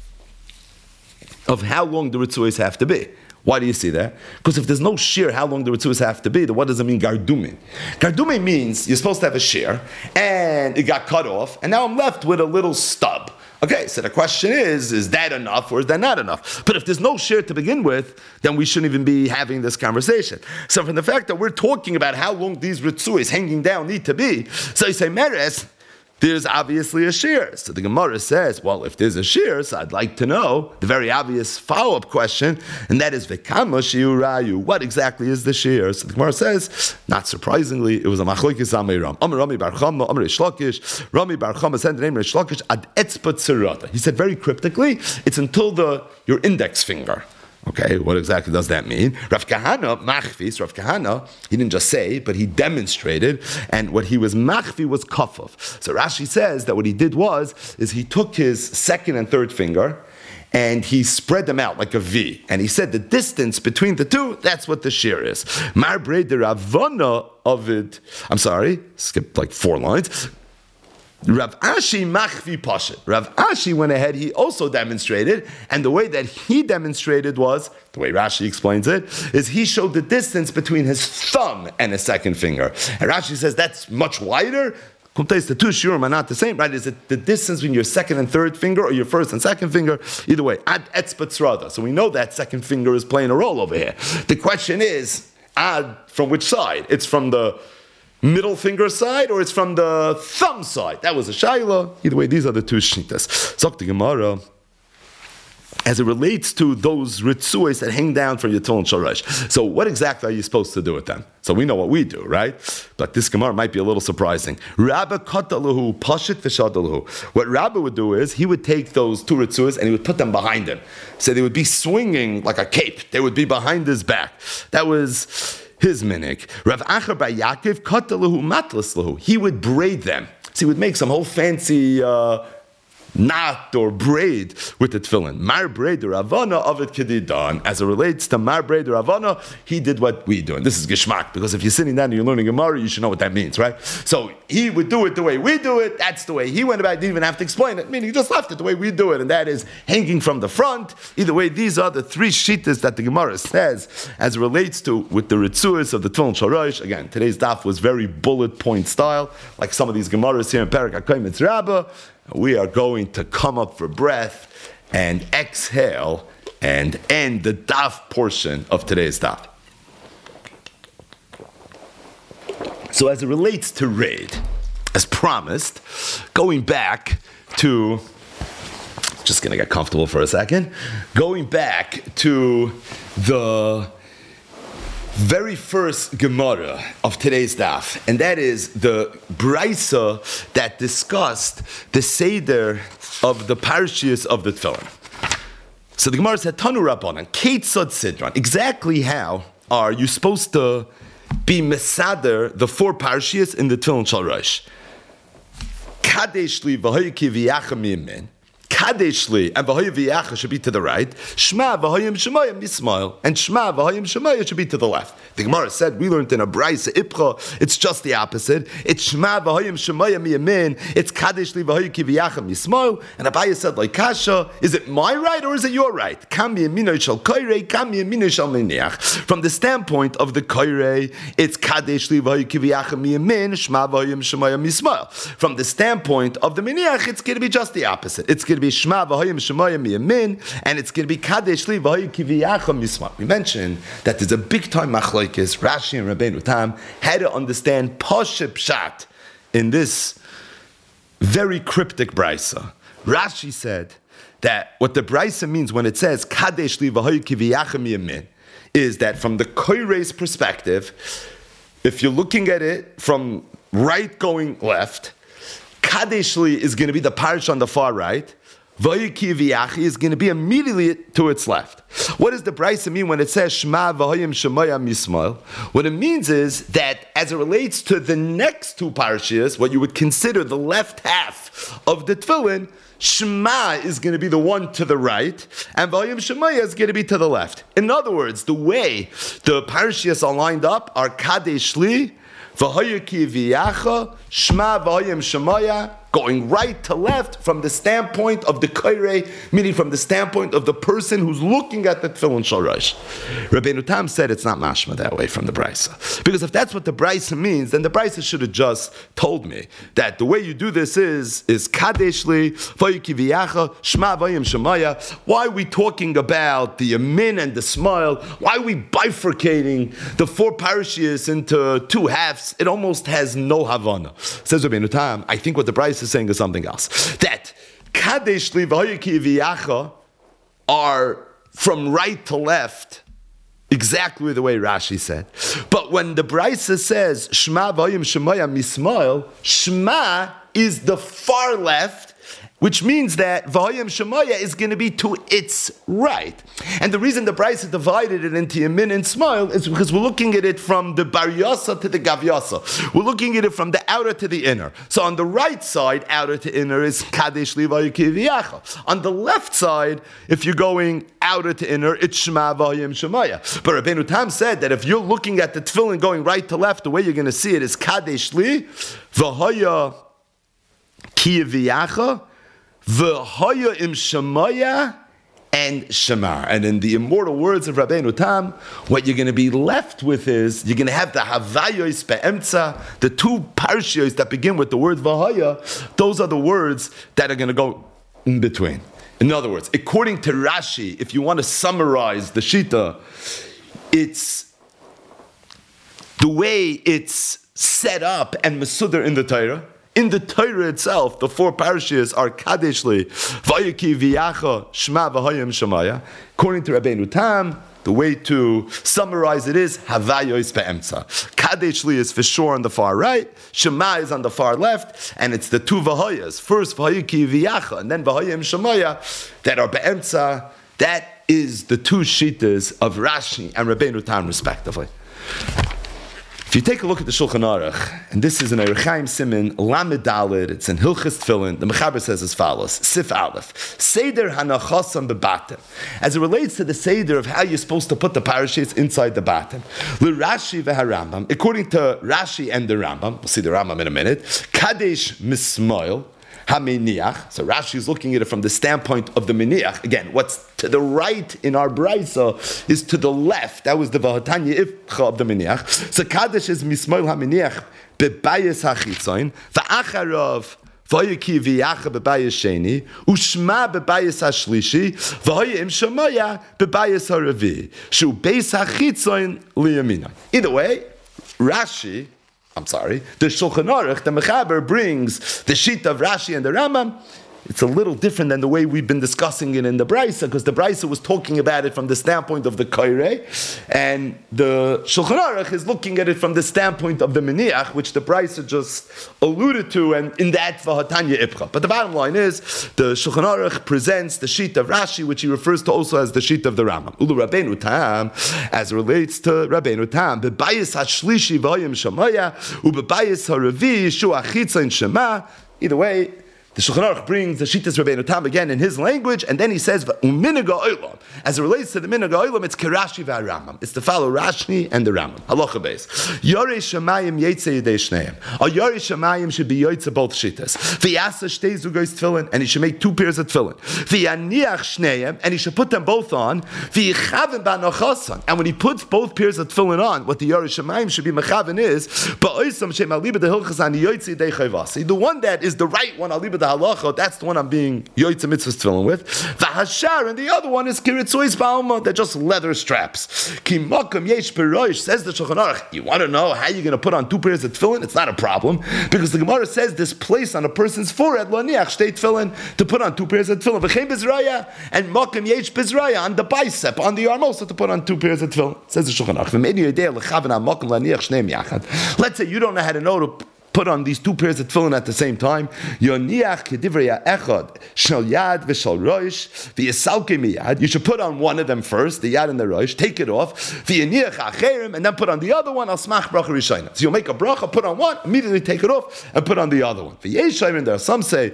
Speaker 1: of how long the ritzuos have to be. Why do you see that? Because if there's no shear, how long the ritzuos have to be, then what does it mean gardumei? Gardumei means you're supposed to have a shear, and it got cut off, and now I'm left with a little stub. Okay, so the question is, is that enough or is that not enough? But if there's no shear to begin with, then we shouldn't even be having this conversation. So from the fact that we're talking about how long these ritzuos hanging down need to be, so you say, Meres, there's obviously a shear. So the Gemara says, well, if there's a shear, so I'd like to know the very obvious follow-up question, and that is, V'kama shiur rayu, what exactly is the shear? So the Gemara says, not surprisingly, it was a machlokes amiram. Amar Rami bar Chama, Amar Reish Lakish, Rami bar Chama said the name Reish Lakish, ad etzba tzarata. He said very cryptically, it's until the your index finger. Okay, what exactly does that mean? Rav Kahana, machvis, Rav Kahana, he didn't just say, but he demonstrated, and what he was machvi was kafov. So Rashi says that what he did was, is he took his second and third finger, and he spread them out like a V. And he said the distance between the two, that's what the shear is. Mar brei de Ravana of it, I'm sorry, skipped like four lines. Rav Ashi machvi pashet. Rav Ashi went ahead, he also demonstrated, and the way that he demonstrated was, the way Rashi explains it, is he showed the distance between his thumb and his second finger. And Rashi says that's much wider. The two shiurim are not the same, right? Is it the distance between your second and third finger or your first and second finger? Either way, ad etzba tzrada. So we know that second finger is playing a role over here. The question is, ad from which side? It's from the middle finger side, or it's from the thumb side? That was a shaila. Either way, these are the two shittas. Zok the Gemara, as it relates to those ritzuos that hang down from your tefillin sharash. So what exactly are you supposed to do with them? So we know what we do, right? But this Gemara might be a little surprising. Rabba katalahu pashit v'shadalahu. What Rabba would do is, he would take those two ritzuos and he would put them behind him. So they would be swinging like a cape. They would be behind his back. That was his minik. Rav Acher bar Yaakov katalahu matlas lahu. He would braid them. So he would make some whole fancy uh, knot or braid with the tefillin. Mar braid or Ravana of it kedidan. As it relates to Mar braid or Ravana, he did what we do. And this is Geshmak, because if you're sitting down and you're learning Gemara, you should know what that means, right? So he would do it the way we do it. That's the way he went about it. Didn't even have to explain it. I mean, he just left it the way we do it. And that is hanging from the front. Either way, these are the three shittas that the Gemara says as it relates to with the ritzuos of the tefillin sharash. Again, today's daf was very bullet point style, like some of these Gemaras here in Perek HaKoim It's Rabbah. We are going to come up for breath and exhale and end the daf portion of today's daf. So as it relates to raid, as promised, going back to, just going to get comfortable for a second, going back to the very first Gemara of today's daf, and that is the Brisa that discussed the Seder of the Parshias of the Tefillin. So the Gemara said, Tanu Rabbanan, Keitzad Sidran. Exactly how are you supposed to be Mesader the four Parshias in the Tefillin Shal Rosh? Kadesh li v'hoyki v'yachem yimin. Kadesh li and v'hoy v'yacha should be to the right. Shema v'hoyim shemayim mismail. And Shema v'hoyim shemayim should be to the left. The Gemara said, we learned in a Brisa, Ipcha, it's just the opposite. It's Shema v'hoyim shemayim yamin. It's Kadesh li v'hoy v'yacha mismail. And Abaye said, like Kasha, is it my right or is it your right? Kam yamino shel koirei, kam yamino shel miniach. From the standpoint of the koirei, it's Kadesh li v'hoy v'yacha yamin. Shema v'hoyim shemayim mismail. From the standpoint of the miniach, it's going to be just the opposite. It's going to be Shema v'hoyim shemayim yamin, and it's going to be Kadesh li v'hoy kiviyacham misma. We mentioned that there's a big time machlokes. Rashi and Rabbeinu Tam had to understand Pashup Pshat in this very cryptic brisa. Rashi said that what the Brisa means when it says Kadesh li v'hoyu kiviyachem yamin is that from the Koire's perspective, if you're looking at it from right going left, Kadesh li is going to be the parish on the far right. V'hoyu kiviyachi is going to be immediately to its left. What does the Brisa mean when it says Shema v'hoyim shemaya mismael? What it means is that as it relates to the next two parashiyos, what you would consider the left half of the tefillin, Shema is going to be the one to the right, and V'hoyim shemaya is going to be to the left. In other words, the way the parashiyos are lined up are Kadesh li, v'hoyu kiviyacha, Shema v'hoyim shemaya, going right to left from the standpoint of the Kairei, meaning from the standpoint of the person who's looking at the Tefillin Shel Rosh. Rabbeinu Tam said it's not mashma that way from the Brisa. Because if that's what the Brisa means, then the Brisa should have just told me that the way you do this is, is Kadesh li, v'hoyu kiviyacha, Shema v'hoyim shemaya. Why are we talking about the Yamin and the Smile? Why are we bifurcating the four parashiyos into two halves? It almost has no Havana. Says Rabbeinu Tam, I think what the Brisa is saying is something else. That Kadesh li v'hoyu kiviyacha are from right to left, exactly the way Rashi said. But when the Brisa says Shema v'hoyim shemaya mismael, Shema is the far left, which means that V'hoyim Shemaya is going to be to its right. And the reason the Brisa divided it into Yamin and Smile is because we're looking at it from the Bar Yasa to the Gav Yasa. We're looking at it from the outer to the inner. So on the right side, outer to inner, is Kadesh li v'hoyu kiviyacha. On the left side, if you're going outer to inner, it's Shema V'hoyim Shemaya. But Rabbeinu Tam said that if you're looking at the tefillin going right to left, the way you're going to see it is Kadesh li v'hoyu kiviyacha, V'hoya im shemaya and shemar. And in the immortal words of Rabbeinu Tam, what you're going to be left with is, you're going to have the havayos be'emtza, the two parshiyos that begin with the word v'hoya, those are the words that are going to go in between. In other words, according to Rashi, if you want to summarize the Shita, it's the way it's set up and Masudar in the Torah. In the Torah itself, the four parashiyos are Kadesh li, v'hoyu kiviyacha, Shema v'hoyim shemaya. According to Rabbeinu Tam, the way to summarize it is Havayos be'emtza. Kadesh li is for sure on the far right, Shema is on the far left, and it's the two v'hoyas. First v'hoyu kiviyacha, and then v'hoyim shemaya that are be'emtza. That is the two shitas of Rashi and Rabbeinu Tam respectively. If you take a look at the Shulchan Aruch, and this is an Orach Chaim Siman Lamed Daled, it's in Hilchos Tefillin. The Mechaber says as follows: Sif Aleph, Seder Hanachosam beBatim, as it relates to the Seder of how you're supposed to put the parashiyos inside the Batim. LeRashi veHaRambam, according to Rashi and the Rambam, we'll see the Rambam in a minute. Kadesh Mismoil HaMiniach. So Rashi is looking at it from the standpoint of the Miniach. Again, what's to the right in our Brisa is to the left. That was the Vahatanya Ifcha of the Miniach. So Kadesh is Mismoil HaMiniach bebayis HaChitzoin v'acharav v'hoyu kiviyacha bebayis Sheni u'shma bebayis HaShlishi v'hoyu im shemaya bebayis HaRavi shu beis HaChitzoin liyamina. Either way, Rashi, I'm sorry, the Shulchan Aruch, the Mechaber brings the sheet of Rashi and the Rambam. It's a little different than the way we've been discussing it in the Brisa, because the Brisa was talking about it from the standpoint of the Kairei, and the Shulchan Aruch is looking at it from the standpoint of the Miniach, which the Brisa just alluded to, and in that Vahatanya Ipcha. But the bottom line is, the Shulchan Aruch presents the sheet of Rashi, which he refers to also as the sheet of the Rambam. Ulu Rabbeinu Tam, as it relates to Rabbeinu Tam, bebayis hashlishi v'hoyim shemaya, ubebayis haravi yishu achitzain shema. Either way, the Shulchan Aruch brings the Shitas Rabbeinu Tam again in his language, and then he says, "U'minaga olam." As it relates to the minaga olam, it's Karashi v'Rambam. It's to follow Rashi and the Rambam. Halacha beis. Yorei Shemayim yetze yedei shneim. A Yorei Shemayim should be yotze both Shitas. V'yasa shtei zugos tefillin, and he should make two pairs of tefillin. V'yaniach shneim, and he should put them both on. V'yichavim ba'nochasan, and when he puts both pairs of tefillin on, what the Yorei Shemayim should be mechaven is ba'oisam shem aliba the hilchas ani yotze yedei chayvasi. The one that is the right one, aliba the halacha, that's the one I'm being yoytze mitzvahs tefillin with. V'hashar, and the other one is kiritzois ba'alma. They're just leather straps. Ki makam yesh peroish, says the Shulchan Aruch. You want to know how you're going to put on two pairs of tefillin? It's not a problem, because the Gemara says this place on a person's forehead, lo niach shtei tefillin, to put on two pairs of tefillin. V'chein bezraya, and makam yesh bezraya, on the bicep, on the arm also, to put on two pairs of tefillin. Says the Shulchan Aruch. Let's say you don't know how to know to put on these two pairs of tefillin at the same time. You should put on one of them first, the yad and the rosh, take it off, and then put on the other one. So you'll make a bracha, put on one, immediately take it off, and put on the other one. There are some say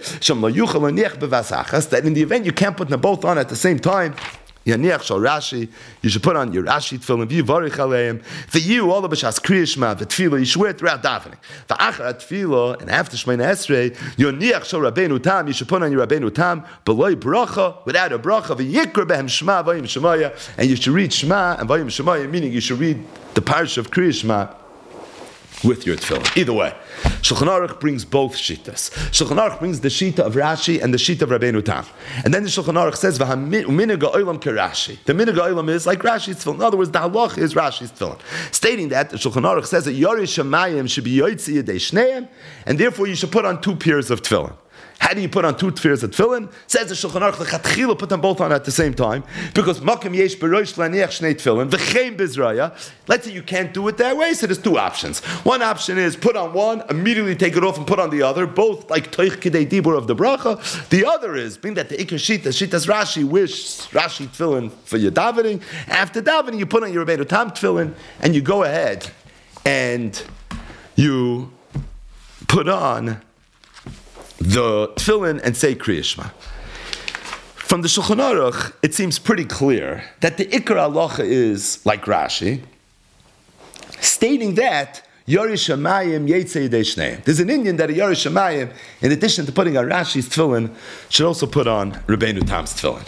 Speaker 1: that in the event you can't put them both on at the same time, Yaniach shal Rashi, you should put on your Rashi tefillin, v'yivarich aleim, v'yu all of b'shas kriya shema, v'tefillah, you should wear it throughout davening. V'achar tefillah, and after Shemona Esrei, yaniach shal Rabbeinu Tam, you should put on your Rabbeinu Tam, b'loi bracha, without a bracha, v'yikra behem shema, v'yim shemaya, and you should read shema, and v'yim shemaya, meaning you should read the parsha of kriya shema with your tefillin. Either way, Shulchan Aruch brings both shitas. Shulchan Aruch brings the shita of Rashi and the shita of Rabbeinu Tam. And then the Shulchan Aruch says, "V'haminega olam kerashi." The minega olam is like Rashi's tefillin. In other words, the halach is Rashi's tefillin. Stating that, the Shulchan Aruch says that Yori Shemayim should be yoytzi yedei shneim, and therefore you should put on two pairs of tefillin. How do you put on two pairs of tefillin? Says the Shulchan Aruch, lechatchila, put them both on at the same time, because makam yesh berosh laniach shnei tefillin v'chein bizraya. Let's say you can't do it that way, so there's two options. One option is put on one, immediately take it off and put on the other, both like toich kidei dibur of the bracha. The other is, being that the ikar shita, shitas Rashi, wish Rashi tefillin for your davening. After davening, you put on your Rabbeinu Tam tefillin, and you go ahead and you put on the tefillin and say Kriya Shema. From the Shulchan Aruch, it seems pretty clear that the Ikar halacha is like Rashi, stating that Yori Shemayim Yetzei Yedei Shneim. There's an Indian that a Yori Shemayim, in addition to putting on Rashi's tefillin, should also put on Rabbeinu Tam's tefillin.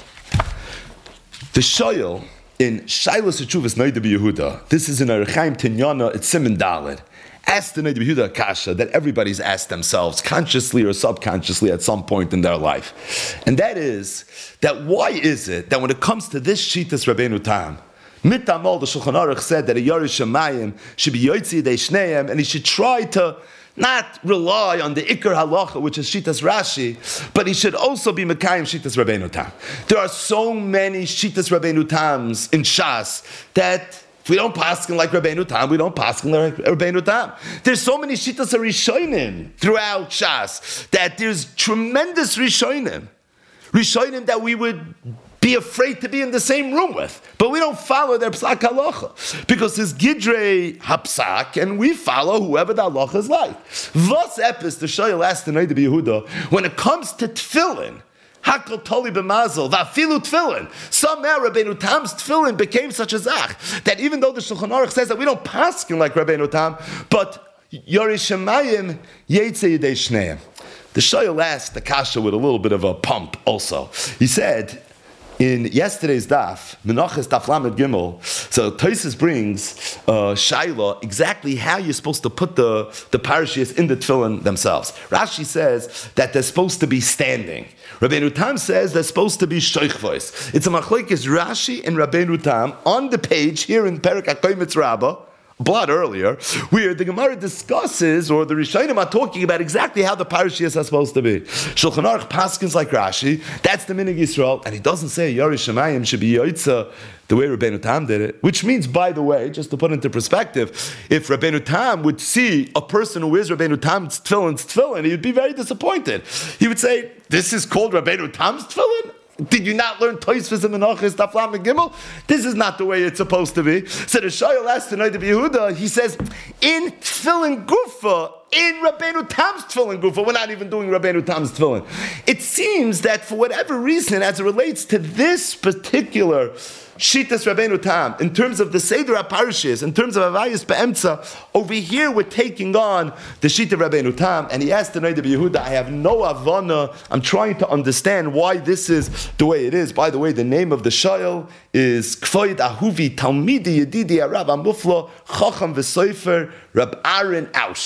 Speaker 1: The Shoyel in Shailos Yeshuvas Noida B'Yehuda, this is in Orach Chaim Tinyana, it's Siman Daled, asked the Noida B'Yehuda Kasha that everybody's asked themselves, consciously or subconsciously at some point in their life. And that is, that why is it that when it comes to this Shitas Rabbeinu Tam, Mitamol, the Shulchan Aruch said that a Yori Shemayim should be Yoitzi Yedei Shneim, and he should try to not rely on the Ikar halacha, which is Shitas Rashi, but he should also be Mekayim Shitas Rabbeinu Tam. There are so many Shitas Rabbeinu Tams in Shas that if we don't paskin like Rabbeinu Tam, we don't paskin like Rabbeinu Tam. There's so many Shitas of Rishonim throughout Shas that there's tremendous Rishonim. Rishonim that we would be afraid to be in the same room with. But we don't follow their psak halacha. Because there's gidrei hapsak, and we follow whoever the halacha is like. Vos epis, the Shoyel asked the Noida B'Yehuda, when it comes to tefillin, Hakol toli b'mazel, va'afilu tefillin. Somehow Rabbeinu Tam's tefillin became such a zach, that even though the Shulchan Aruch says that we don't paskin like Rabbeinu Tam, but Yori Shemayim Yetzei Yedei Shneim. The Shoyel asked the Kasha with a little bit of a pump also. He said, in yesterday's daf, Menachos Daf Lamed Gimel, so Tosfos brings uh, Shaila exactly how you're supposed to put the, the parashiyos in the tefillin themselves. Rashi says that they're supposed to be standing. Rabbeinu Tam says they're supposed to be shoichvos. It's a machlokes Rashi and Rabbeinu Tam on the page here in Perek HaKomitz Rabbah, blood earlier, where the Gemara discusses, or the Rishonim are talking about exactly how the parashiyos are supposed to be. Shulchan Aruch paskins like Rashi, that's the Minig Yisrael, and he doesn't say Yori Shemayim should be Yoitza the way Rabbeinu Tam did it, which means, by the way, just to put into perspective, if Rabbeinu Tam would see a person who is Rabbeinu Tam's tefillin's tefillin, he would be very disappointed. He would say, this is called Rabbeinu Tam's tefillin? Did you not learn Tosfos and Menachos Daf Lamed Gimel? This is not the way it's supposed to be. So the Shoyel asked the Noida B'Yehuda, he says, in tefillin gufa, in Rabbeinu Tam's tefillin gufa, we're not even doing Rabbeinu Tam's tefillin. It seems that for whatever reason, as it relates to this particular Shitas Rabbeinu Tam, in terms of the Seder HaParashiyos, in terms of Avayis Be'emtza, over here we're taking on the Shita Rabbeinu Tam, and he asked the Noida B'Yehuda, I have no avana, I'm trying to understand why this is the way it is. By the way, the name of the Shoyel is Kfoid Ahuvi Talmidi Yedidi Arav Amufla Chacham V'Soifer Rab Aaron Aush.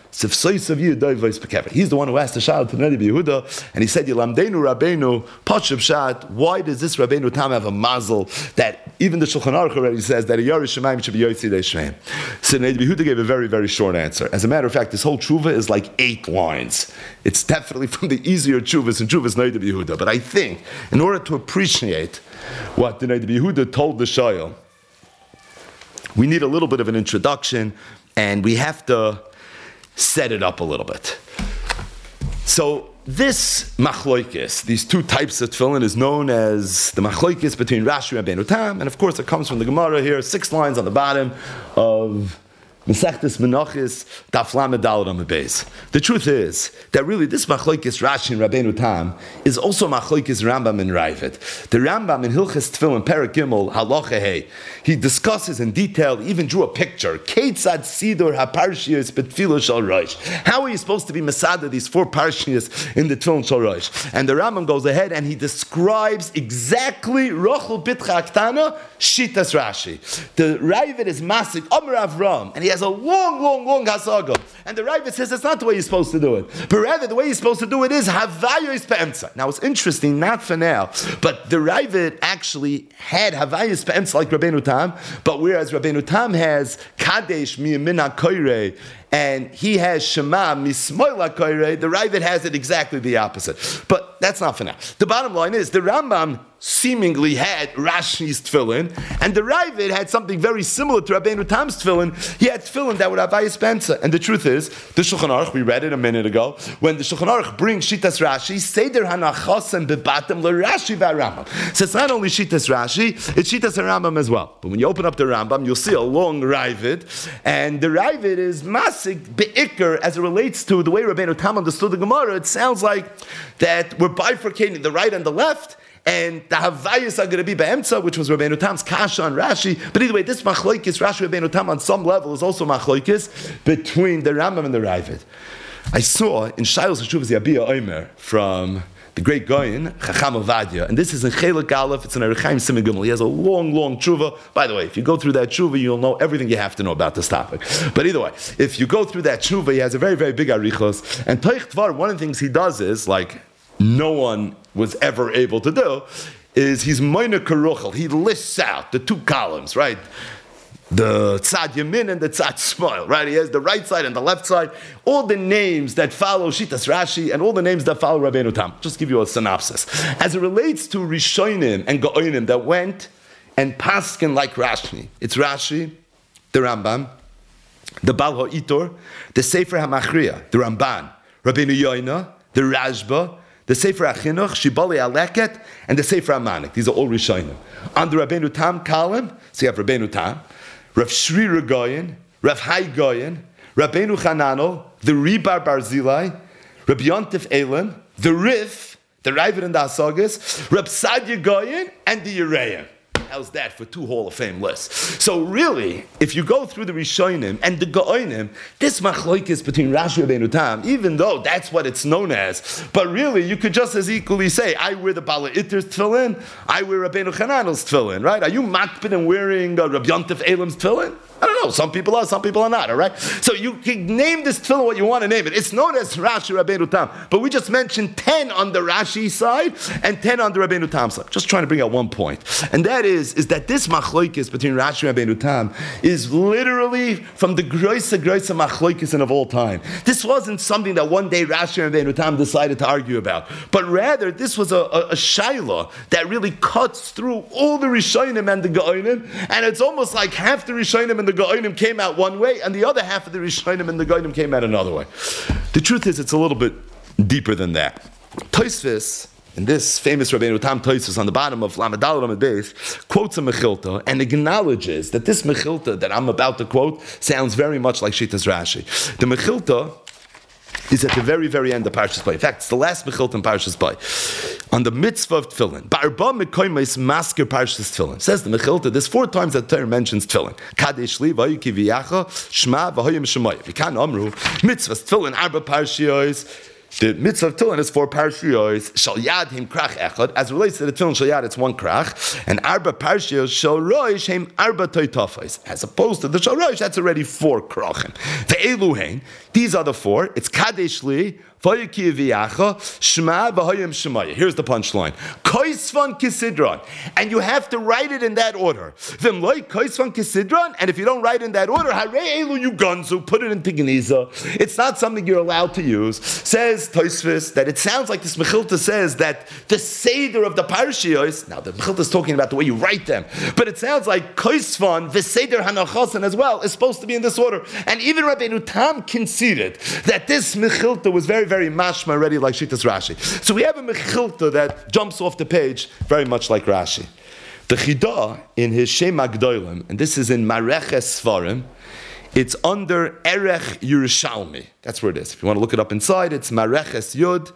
Speaker 1: He's the one who asked the Shal to Rabbi Yehuda, and he said, Yilamdeinu Rabbeinu, Pashab Shat, why does this Rabbeinu Tam have a mazel that even the Shulchan Aruch already says that a Yarish Shemaim should be Yotzi Dei Shmeim? So Rabbi Yehuda gave a very, very short answer. As a matter of fact, this whole tshuva is like eight lines. It's definitely from the easier tshuvas and tshuvas Rabbi Yehuda. But I think, in order to appreciate what the Rabbi Yehuda told the Shayil, we need a little bit of an introduction, and we have to set it up a little bit. So this machloikis, these two types of tefillin, is known as the machloikis between Rashi and Rabbeinu Tam, and of course it comes from the Gemara here, six lines on the bottom of Mesechtes Menachos, Daf Lamed Daled Amud Beis. The truth is that really this machloikis Rashi and Rabbeinu Tam is also machloikis Rambam and Ravid. The Rambam in Hilchos Tefillin Perek Gimel Halacha Hey, he discusses in detail, he even drew a picture. Keitzad Sidur HaParshiyos B'Tfilah Shel Rosh. How are you supposed to be Masada these four parshiyos in the Tefillin Shel Rosh? And the Rambam goes ahead and he describes exactly Rochel Bitcha Aktana Shitas Rashi. The Ravid is Masik Amar Avram, and he has a long, long, long hasaga. And the Ravid says that's not the way you're supposed to do it. But rather, the way you're supposed to do it is Havayos Be'emtza. Now, it's interesting, not for now, but the Ravid actually had Havayos Be'emtza like Rabbeinu Tam, but whereas Rabbeinu Tam has Kadesh Mi'yamin HaKoirei, and he has Shema Mismoil HaKoirei, the Ravid has it exactly the opposite. But that's not for now. The bottom line is, the Rambam seemingly had Rashi's tefillin, and the Ravid had something very similar to Rabbeinu Tam's tefillin. He had tefillin that would have Havayos Be'emtza. And the truth is, the Shulchan Aruch, we read it a minute ago, when the Shulchan Aruch brings Shitas Rashi, Seder Hanachosem Bebatem LeRashi VaRambam. So it's not only Shitas Rashi, it's Shitas Rambam as well. But when you open up the Rambam, you'll see a long Ravid, and the Ravid is Masik Be'ikr as it relates to the way Rabbeinu Tam understood the Gemara. It sounds like that we're bifurcating the right and the left, and the Havayos are going to be Be'emtza, which was Rabbeinu Tam's Kasha and Rashi. But either way, this Machloikis, Rashi Rabbeinu Tam, on some level, is also Machloikis between the Rambam and the Ravid. I saw in Shailos Hashuvas Yabia Omer from the great Goyin, Chacham Ovadia, and this is in Chelik Aleph, it's in Erechaim Siman Gimel. He has a long, long tshuva. By the way, if you go through that tshuva, you'll know everything you have to know about this topic. But either way, if you go through that tshuva, he has a very, very big arichos. And Toich Tvar, one of the things he does is, like, no one was ever able to do, is he's Moina Karuchel. He lists out the two columns, right? The Tzad Yamin and the Tzad Shmuel, right? He has the right side and the left side. All the names that follow Shitas Rashi and all the names that follow Rabbeinu Tam. Just give you a synopsis. As it relates to Rishonim and Gaonim that went and paskin like Rashi, it's Rashi, the Rambam, the Baal HaItor, the Sefer HaMachriya, the Ramban, Rabbeinu Yoina, the Rashba, the Sefer HaChinuch, Shibali HaLeket, and the Sefer HaManik. These are all Rishonim. On the Rabbeinu Tam column, so you have Rabbeinu Tam, Rav Shri Regoyen, Rav Hai Goyen, Rabbeinu Chananel, the Ribar Barzilai, Rabbi Yontif Eilim, the Rif, the Ravid and the Asagas, Rab Sadia Goyen, and the Yereim. How's that for two Hall of Fame lists? So really, if you go through the Rishonim and the Gaonim, this machloikis between Rashi and Rabbeinu Tam, even though that's what it's known as, but really you could just as equally say, I wear the Bala Itter's tefillin, I wear Rabbeinu Chananel's tefillin, right? Are you makpid and wearing uh, Rabbi Yontif Eilim's tefillin? I don't know. Some people are, some people are not, all right? So you can name this tefillin what you want to name it. It's known as Rashi Rabbeinu Tam. But we just mentioned ten on the Rashi side and ten on the Rabbeinu Tam side. Just trying to bring out one point. And that is, is that this machloikis between Rashi and Rabbeinu Tam is literally from the groisa groisa machloikis of all time. This wasn't something that one day Rashi and Rabbeinu Tam decided to argue about. But rather, this was a, a, a shaila that really cuts through all the Rishonim and the Gaonim. And it's almost like half the Rishonim and the Gaonim came out one way, and the other half of the Rishonim and the Gaonim came out another way. The truth is, it's a little bit deeper than that. Tosfos, in this famous Rabbeinu Tam Tosfos on the bottom of Lamed Daled Amud Beis, quotes a Mechilta and acknowledges that this Mechilta that I'm about to quote sounds very much like Shitas Rashi. The Mechilta is at the very, very end of Parshas Bay. In fact, it's the last Mechilta in Parshas Bay. On the mitzvah of tefillin. Ba'arba mekoymos masker Parshas Tefillin. Says the Mechilta, there's four times that the Torah mentions tefillin. Kadesh li, v'hoyu kiviyacha, shma, v'hoyu m'shemoyev. V'kan omru, mitzvahs tefillin, arba parshiyos, The mitzvah of tefillin is four parshiyos. Shal yad him krach echad. As it relates to the tefillin shal yad, it's one krach. And arba parshiyos shal roish him arba toitafos. As opposed to the shal roish, that's already four krachim. The eluhein. These are the four. It's kadesh li. Here's the punchline. Koisvan Kisidron. And you have to write it in that order. And if you don't write in that order, you gunzu, put it into Geniza. It's not something you're allowed to use. Says Tosfos that it sounds like this Mechilta says that the Seder of the Parshiyos, now the Mechilta is talking about the way you write them, but it sounds like Koisvan, the Seder Hanachasan as well, is supposed to be in this order. And even Rabbeinu Tam conceded that this Mechilta was very, very mashma already like Shittas Rashi. So we have a Mechilta that jumps off the page very much like Rashi. The Chidah in his Shem Agdolim, and this is in Mareches Svarim, it's under Erech Yerushalmi. That's where it is. If you want to look it up inside, it's Mareches Yud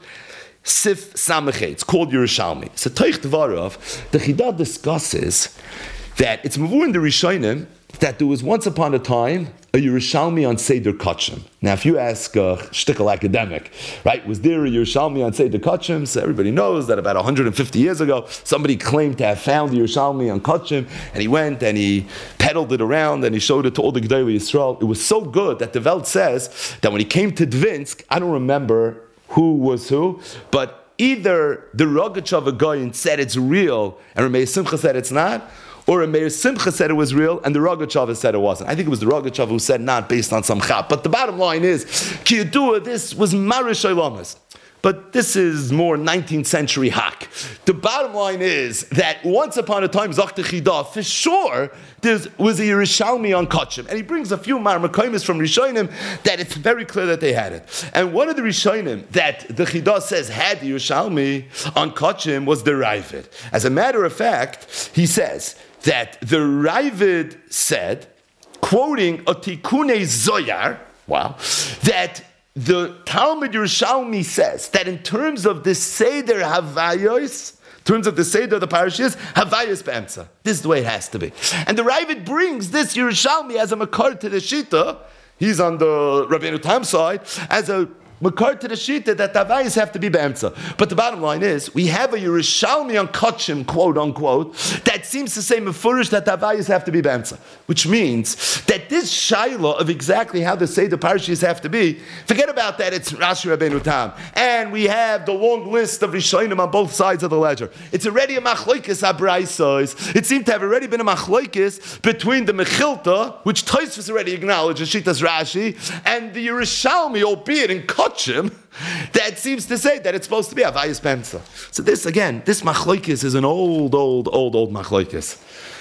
Speaker 1: Sif Samachet. It's called Yerushalmi. So Teich Dvarov, the Chidah discusses that it's Mavur in the Rishonim that there was once upon a time a Yerushalmi on Seder Kachim. Now, if you ask a shtickle academic, right, was there a Yerushalmi on Seder Kachim? So everybody knows that about one hundred fifty years ago, somebody claimed to have found the Yerushalmi on Kachim, and he went and he peddled it around and he showed it to all the Gedolei Yisrael. It was so good that the Welt says that when he came to Dvinsk, I don't remember who was who, but either the Rogachover guy said it's real and Ramey Simcha said it's not, or a Meir Simcha said it was real, and the Rogachover said it wasn't. I think it was the Rogachover who said not based on some chap. But the bottom line is, Ki Yadua, this was Marish Olamas. But this is more nineteenth century hack. The bottom line is that once upon a time, Zach Chidah, for sure, there was a Yerushalmi on Kachim. And he brings a few Marmakaimis from Rishonim that it's very clear that they had it. And one of the Rishonim that the Chidah says had the Yerushalmi on Kachim was the Ravid. As a matter of fact, he says that the Ravid said, quoting a Tikkunei Zoyar, wow, that the Talmud Yerushalmi says that in terms of the Seder Havayos, in terms of the Seder of the Parashiyos, Havayos Be'emtza. This is the way it has to be. And the Ravid brings this Yerushalmi as a makar to the Shita. He's on the Rabbeinu Tam side, as a makar to the Shita that the Havayos have to be Be'emtza. But the bottom line is, we have a Yerushalmi on Kachim, quote unquote, that seems to say Mefurish that the Havayos have to be Be'emtza. Which means that this Shaila of exactly how the Seder Parashiyos have to be, forget about that, it's Rashi Rabbeinu Tam. And we have the long list of Rishonim on both sides of the ledger. It's already a Machlokes Abraisos. It seemed to have already been a Machlokes between the Mechilta, which Tosfos already acknowledges, Shitas Rashi, and the Yerushalmi, albeit in Kachim, that seems to say that it's supposed to be Havayos Be'emtza. So this, again, this Machlokes is an old, old, old, old Machlokes.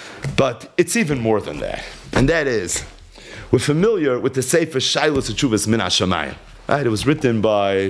Speaker 1: But it's even more than that. And that is, we're familiar with the Sefer Shailos Teshuvos Min HaShamayim. Right? It was written by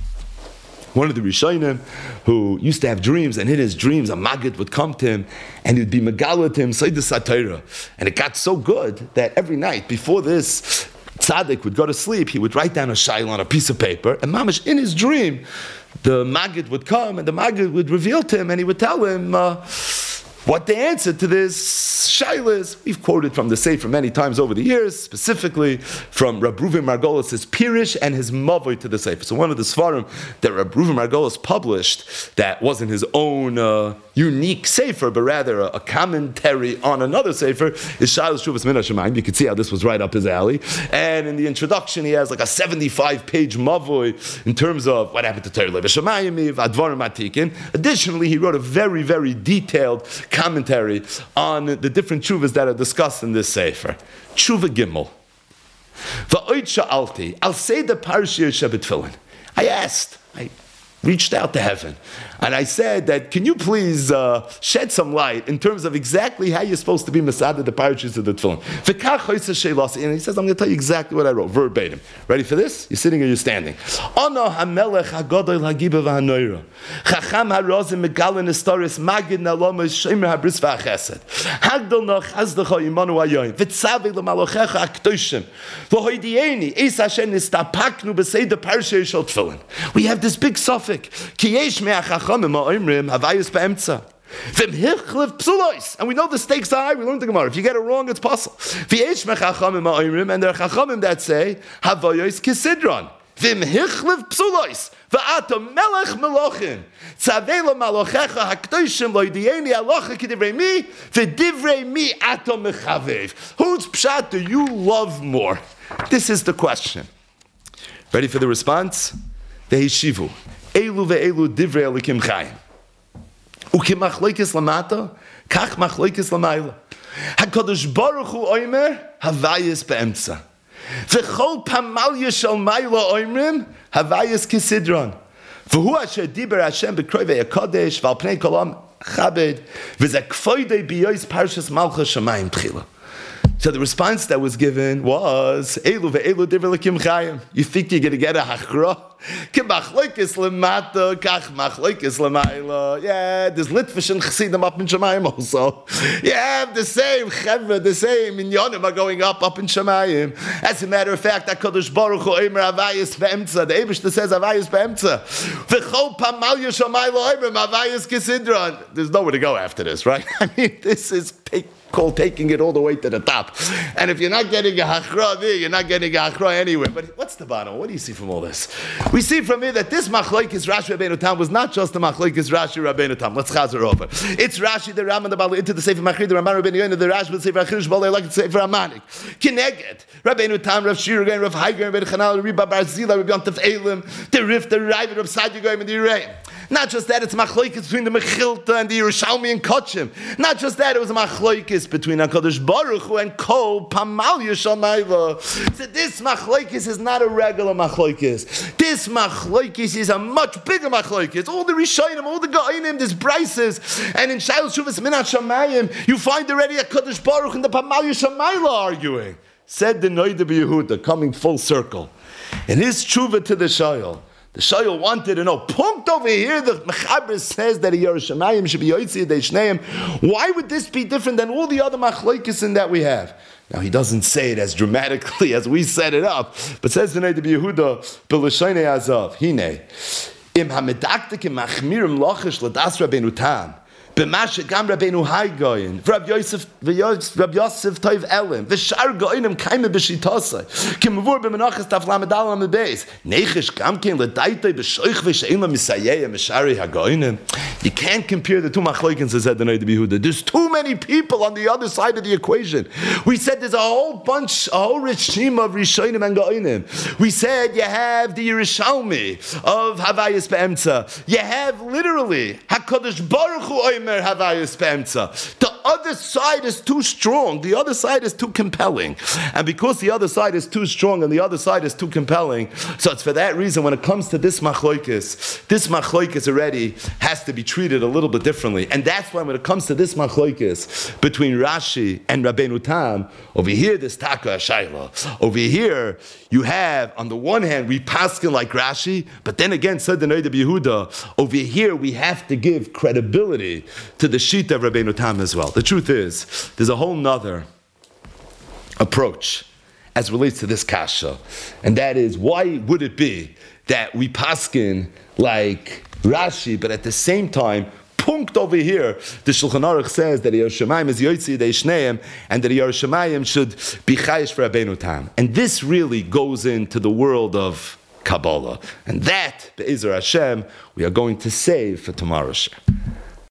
Speaker 1: one of the Rishonim who used to have dreams, and in his dreams a Maggid would come to him and he'd be Megala to him, Seidas HaTorah. And it got so good that every night before this tzaddik would go to sleep, he would write down a shayla on a piece of paper, and mamash, in his dream, the Maggid would come, and the Maggid would reveal to him, and he would tell him uh, what the answer to this shayla is. We've quoted from the Sefer many times over the years, specifically from Reb Reuven Margolis' Pirish and his Mavoi to the Sefer. So one of the Svarim that Reb Reuven Margolis published that wasn't his own uh, unique Sefer, but rather a, a commentary on another Sefer, is Shailos Teshuvos Min HaShamayim. You can see how this was right up his alley. And in the introduction, he has like a seventy-five page Mavoi in terms of what happened to Torah Le'V'Shamayim, Advarim Atikin. Additionally, he wrote a very, very detailed commentary on the different tshuvas that are discussed in this Sefer. Tshuva Gimel. Va'oid sha'alti, I'll say the Parashiyos Shebetfilin. I asked, I reached out to heaven, and I said that, can you please uh, shed some light in terms of exactly how you're supposed to be Masada the Parashiyos of the Tefillin. And he says, I'm going to tell you exactly what I wrote, verbatim. Ready for this? You're sitting or you're standing. Ano hamelech hagadol hagiba v'hanoira. Chacham harazim megalin estoris magid naloma shemer habris v'achesed. Hagdol noch azdecha imanu ayoyim. V'tzavi l'malochecha aktoshim. V'hoidieni es Hashem nistapaknu b'sei the Parashiyos shel Tefillin. We have this big suffix. Ki yesh me'achacham ma'omrim havayos be'emtza. And we know the stakes are high. We learned the Gemara. If you get it wrong, it's possible. And there are chachamim that say havayos kisidron. v'im hichlev psulois, v'ato melech melochim, tzavela malochecha hakdoshim lo yidiyeni alocha k'divrei mi, v'divrei mi ato mechavev. Whose pshat do you love more? This is the question. Ready for the response? Vehishivu. Elu ve'elu divrei elikim chayim. Ukim machloikis lamata, kach machloikis lamayla. HaKadosh Baruch Hu oimer, havayis be'emtza. V'chol pamal yishal mayla oimrim, havayis kisidron. V'hu asher diber Hashem b'kroivei HaKadosh, v'al pnei kolam chabed, v'zeh kfoidei biyois parshas malchus shamayim tchila. So the response that was given was, Elu ve'elu divrei elikim chayim. You think you're going to get a hachra? Ki machloikis lemata, kach machloikis lemayla. Yeah, there's Litvish and Chassidim up in Shemayim also. Yeah, the same chevra, the same minyanim are going up up in Shemayim. As a matter of fact, HaKadosh Baruch Hu oimer havayis be'emtza. The Eibishter says havayis be'emtza. V'chol pamal yishamayla oimer havayis kisidron. There's nowhere to go after this, right? I mean, this is take. Called taking it all the way to the top. And if you're not getting a hachra there, you're not getting a hachra anywhere. But what's the bottom? What do you see from all this? We see from here that this machlokes Rashi Rabbeinu Tam was not just the machlokes Rashi Rabbeinu Tam. Let's chazer over. It's Rashi, the Ram, and the Bala into the Sefer Machrid, the Ramar Rabbeinu Yonah, the Rashi, the Sefer Achirish, Bala, like the Sefer Amanik. Kineged, Rabbeinu Tam, Rav Shir, Rav Haiger, Rabbeinu Chanal, Rabbi Barzila, Rabbi Yontav Elim, the Rif, the Rav, Rav Sadi Goyim, and the Yirei. Not just that, it's machlokes between the Mechilta and the Yerushalmi and Kochim. Not just that, it was a machlokes between HaKadosh Baruch Hu and Kol Pamal Yishamayla. So this machlokes is not a regular machlokes. This machlokes is a much bigger machlokes. All the Rishonim, all the Ga'inim, there's Brises, and in Shail Shuvas Minat Shamayim, you find already HaKadosh Baruch and the Pamal Yishamayla arguing. Said the Noida B'Yehuda, coming full circle. In his tshuva to the Shail, the Shayil wanted to know, pumped over here, the Mechaber says that a Yerushalayim should be Yoitzi Deishneim. Why would this be different than all the other Machlokes that we have? Now, he doesn't say it as dramatically as we set it up, but says the Neidah B'Yehuda, B'Lashaynei Azav, Hine, Im HaMedaktik Im Machmirim Lachish L'das Rabbeinu Tam, B'mashe Gam Rabbeinu Hai Goyin, V'Rab Yosef, V'Rab Yosef Toiv Elim, V'Shar Goyinim Kaime B'Shitosai, Ki Mavur B'Menachas Taf Lamed Al Lamed Beis, Nechish Gam Kein L'Daitoi B'Shoich V'Shein L'Misayei M'Shari HaGoyinim. You can't compare the two machlokes, said the Neidah B'Yehuda. There's too many people on the other side of the equation. We said there's a whole bunch, a whole rishim of Rishonim and Goyinim. We said you have the Yerushalmi of Havayis Be'emtza. You have literally HaKadosh Baruch Hu Oimer Havayis Be'emtza. The other side is too strong. The other side is too compelling. And because the other side is too strong and the other side is too compelling, so it's for that reason when it comes to this machlokes, this machlokes already has to be treated a little bit differently. And that's why when it comes to this machlokes between Rashi and Rabbeinu Tam, over here there's Taka Shayla. Over here you have, on the one hand, we paskin like Rashi, but then again, said the Neidah B'Yehuda, over here we have to give credibility to the Shita of Rabbeinu Tam as well. The truth is, there's a whole nother approach as relates to this kasha, and that is, why would it be that we paskin like Rashi, but at the same time, punkt over here, the Shulchan Aruch says that the Yerushalayim is Yoitzi Deishneim, and that the Yerushalayim should be Chayish for Rabbeinu Tam. And this really goes into the world of Kabbalah. And that, Be'ezer Hashem, we are going to save for tomorrow's share.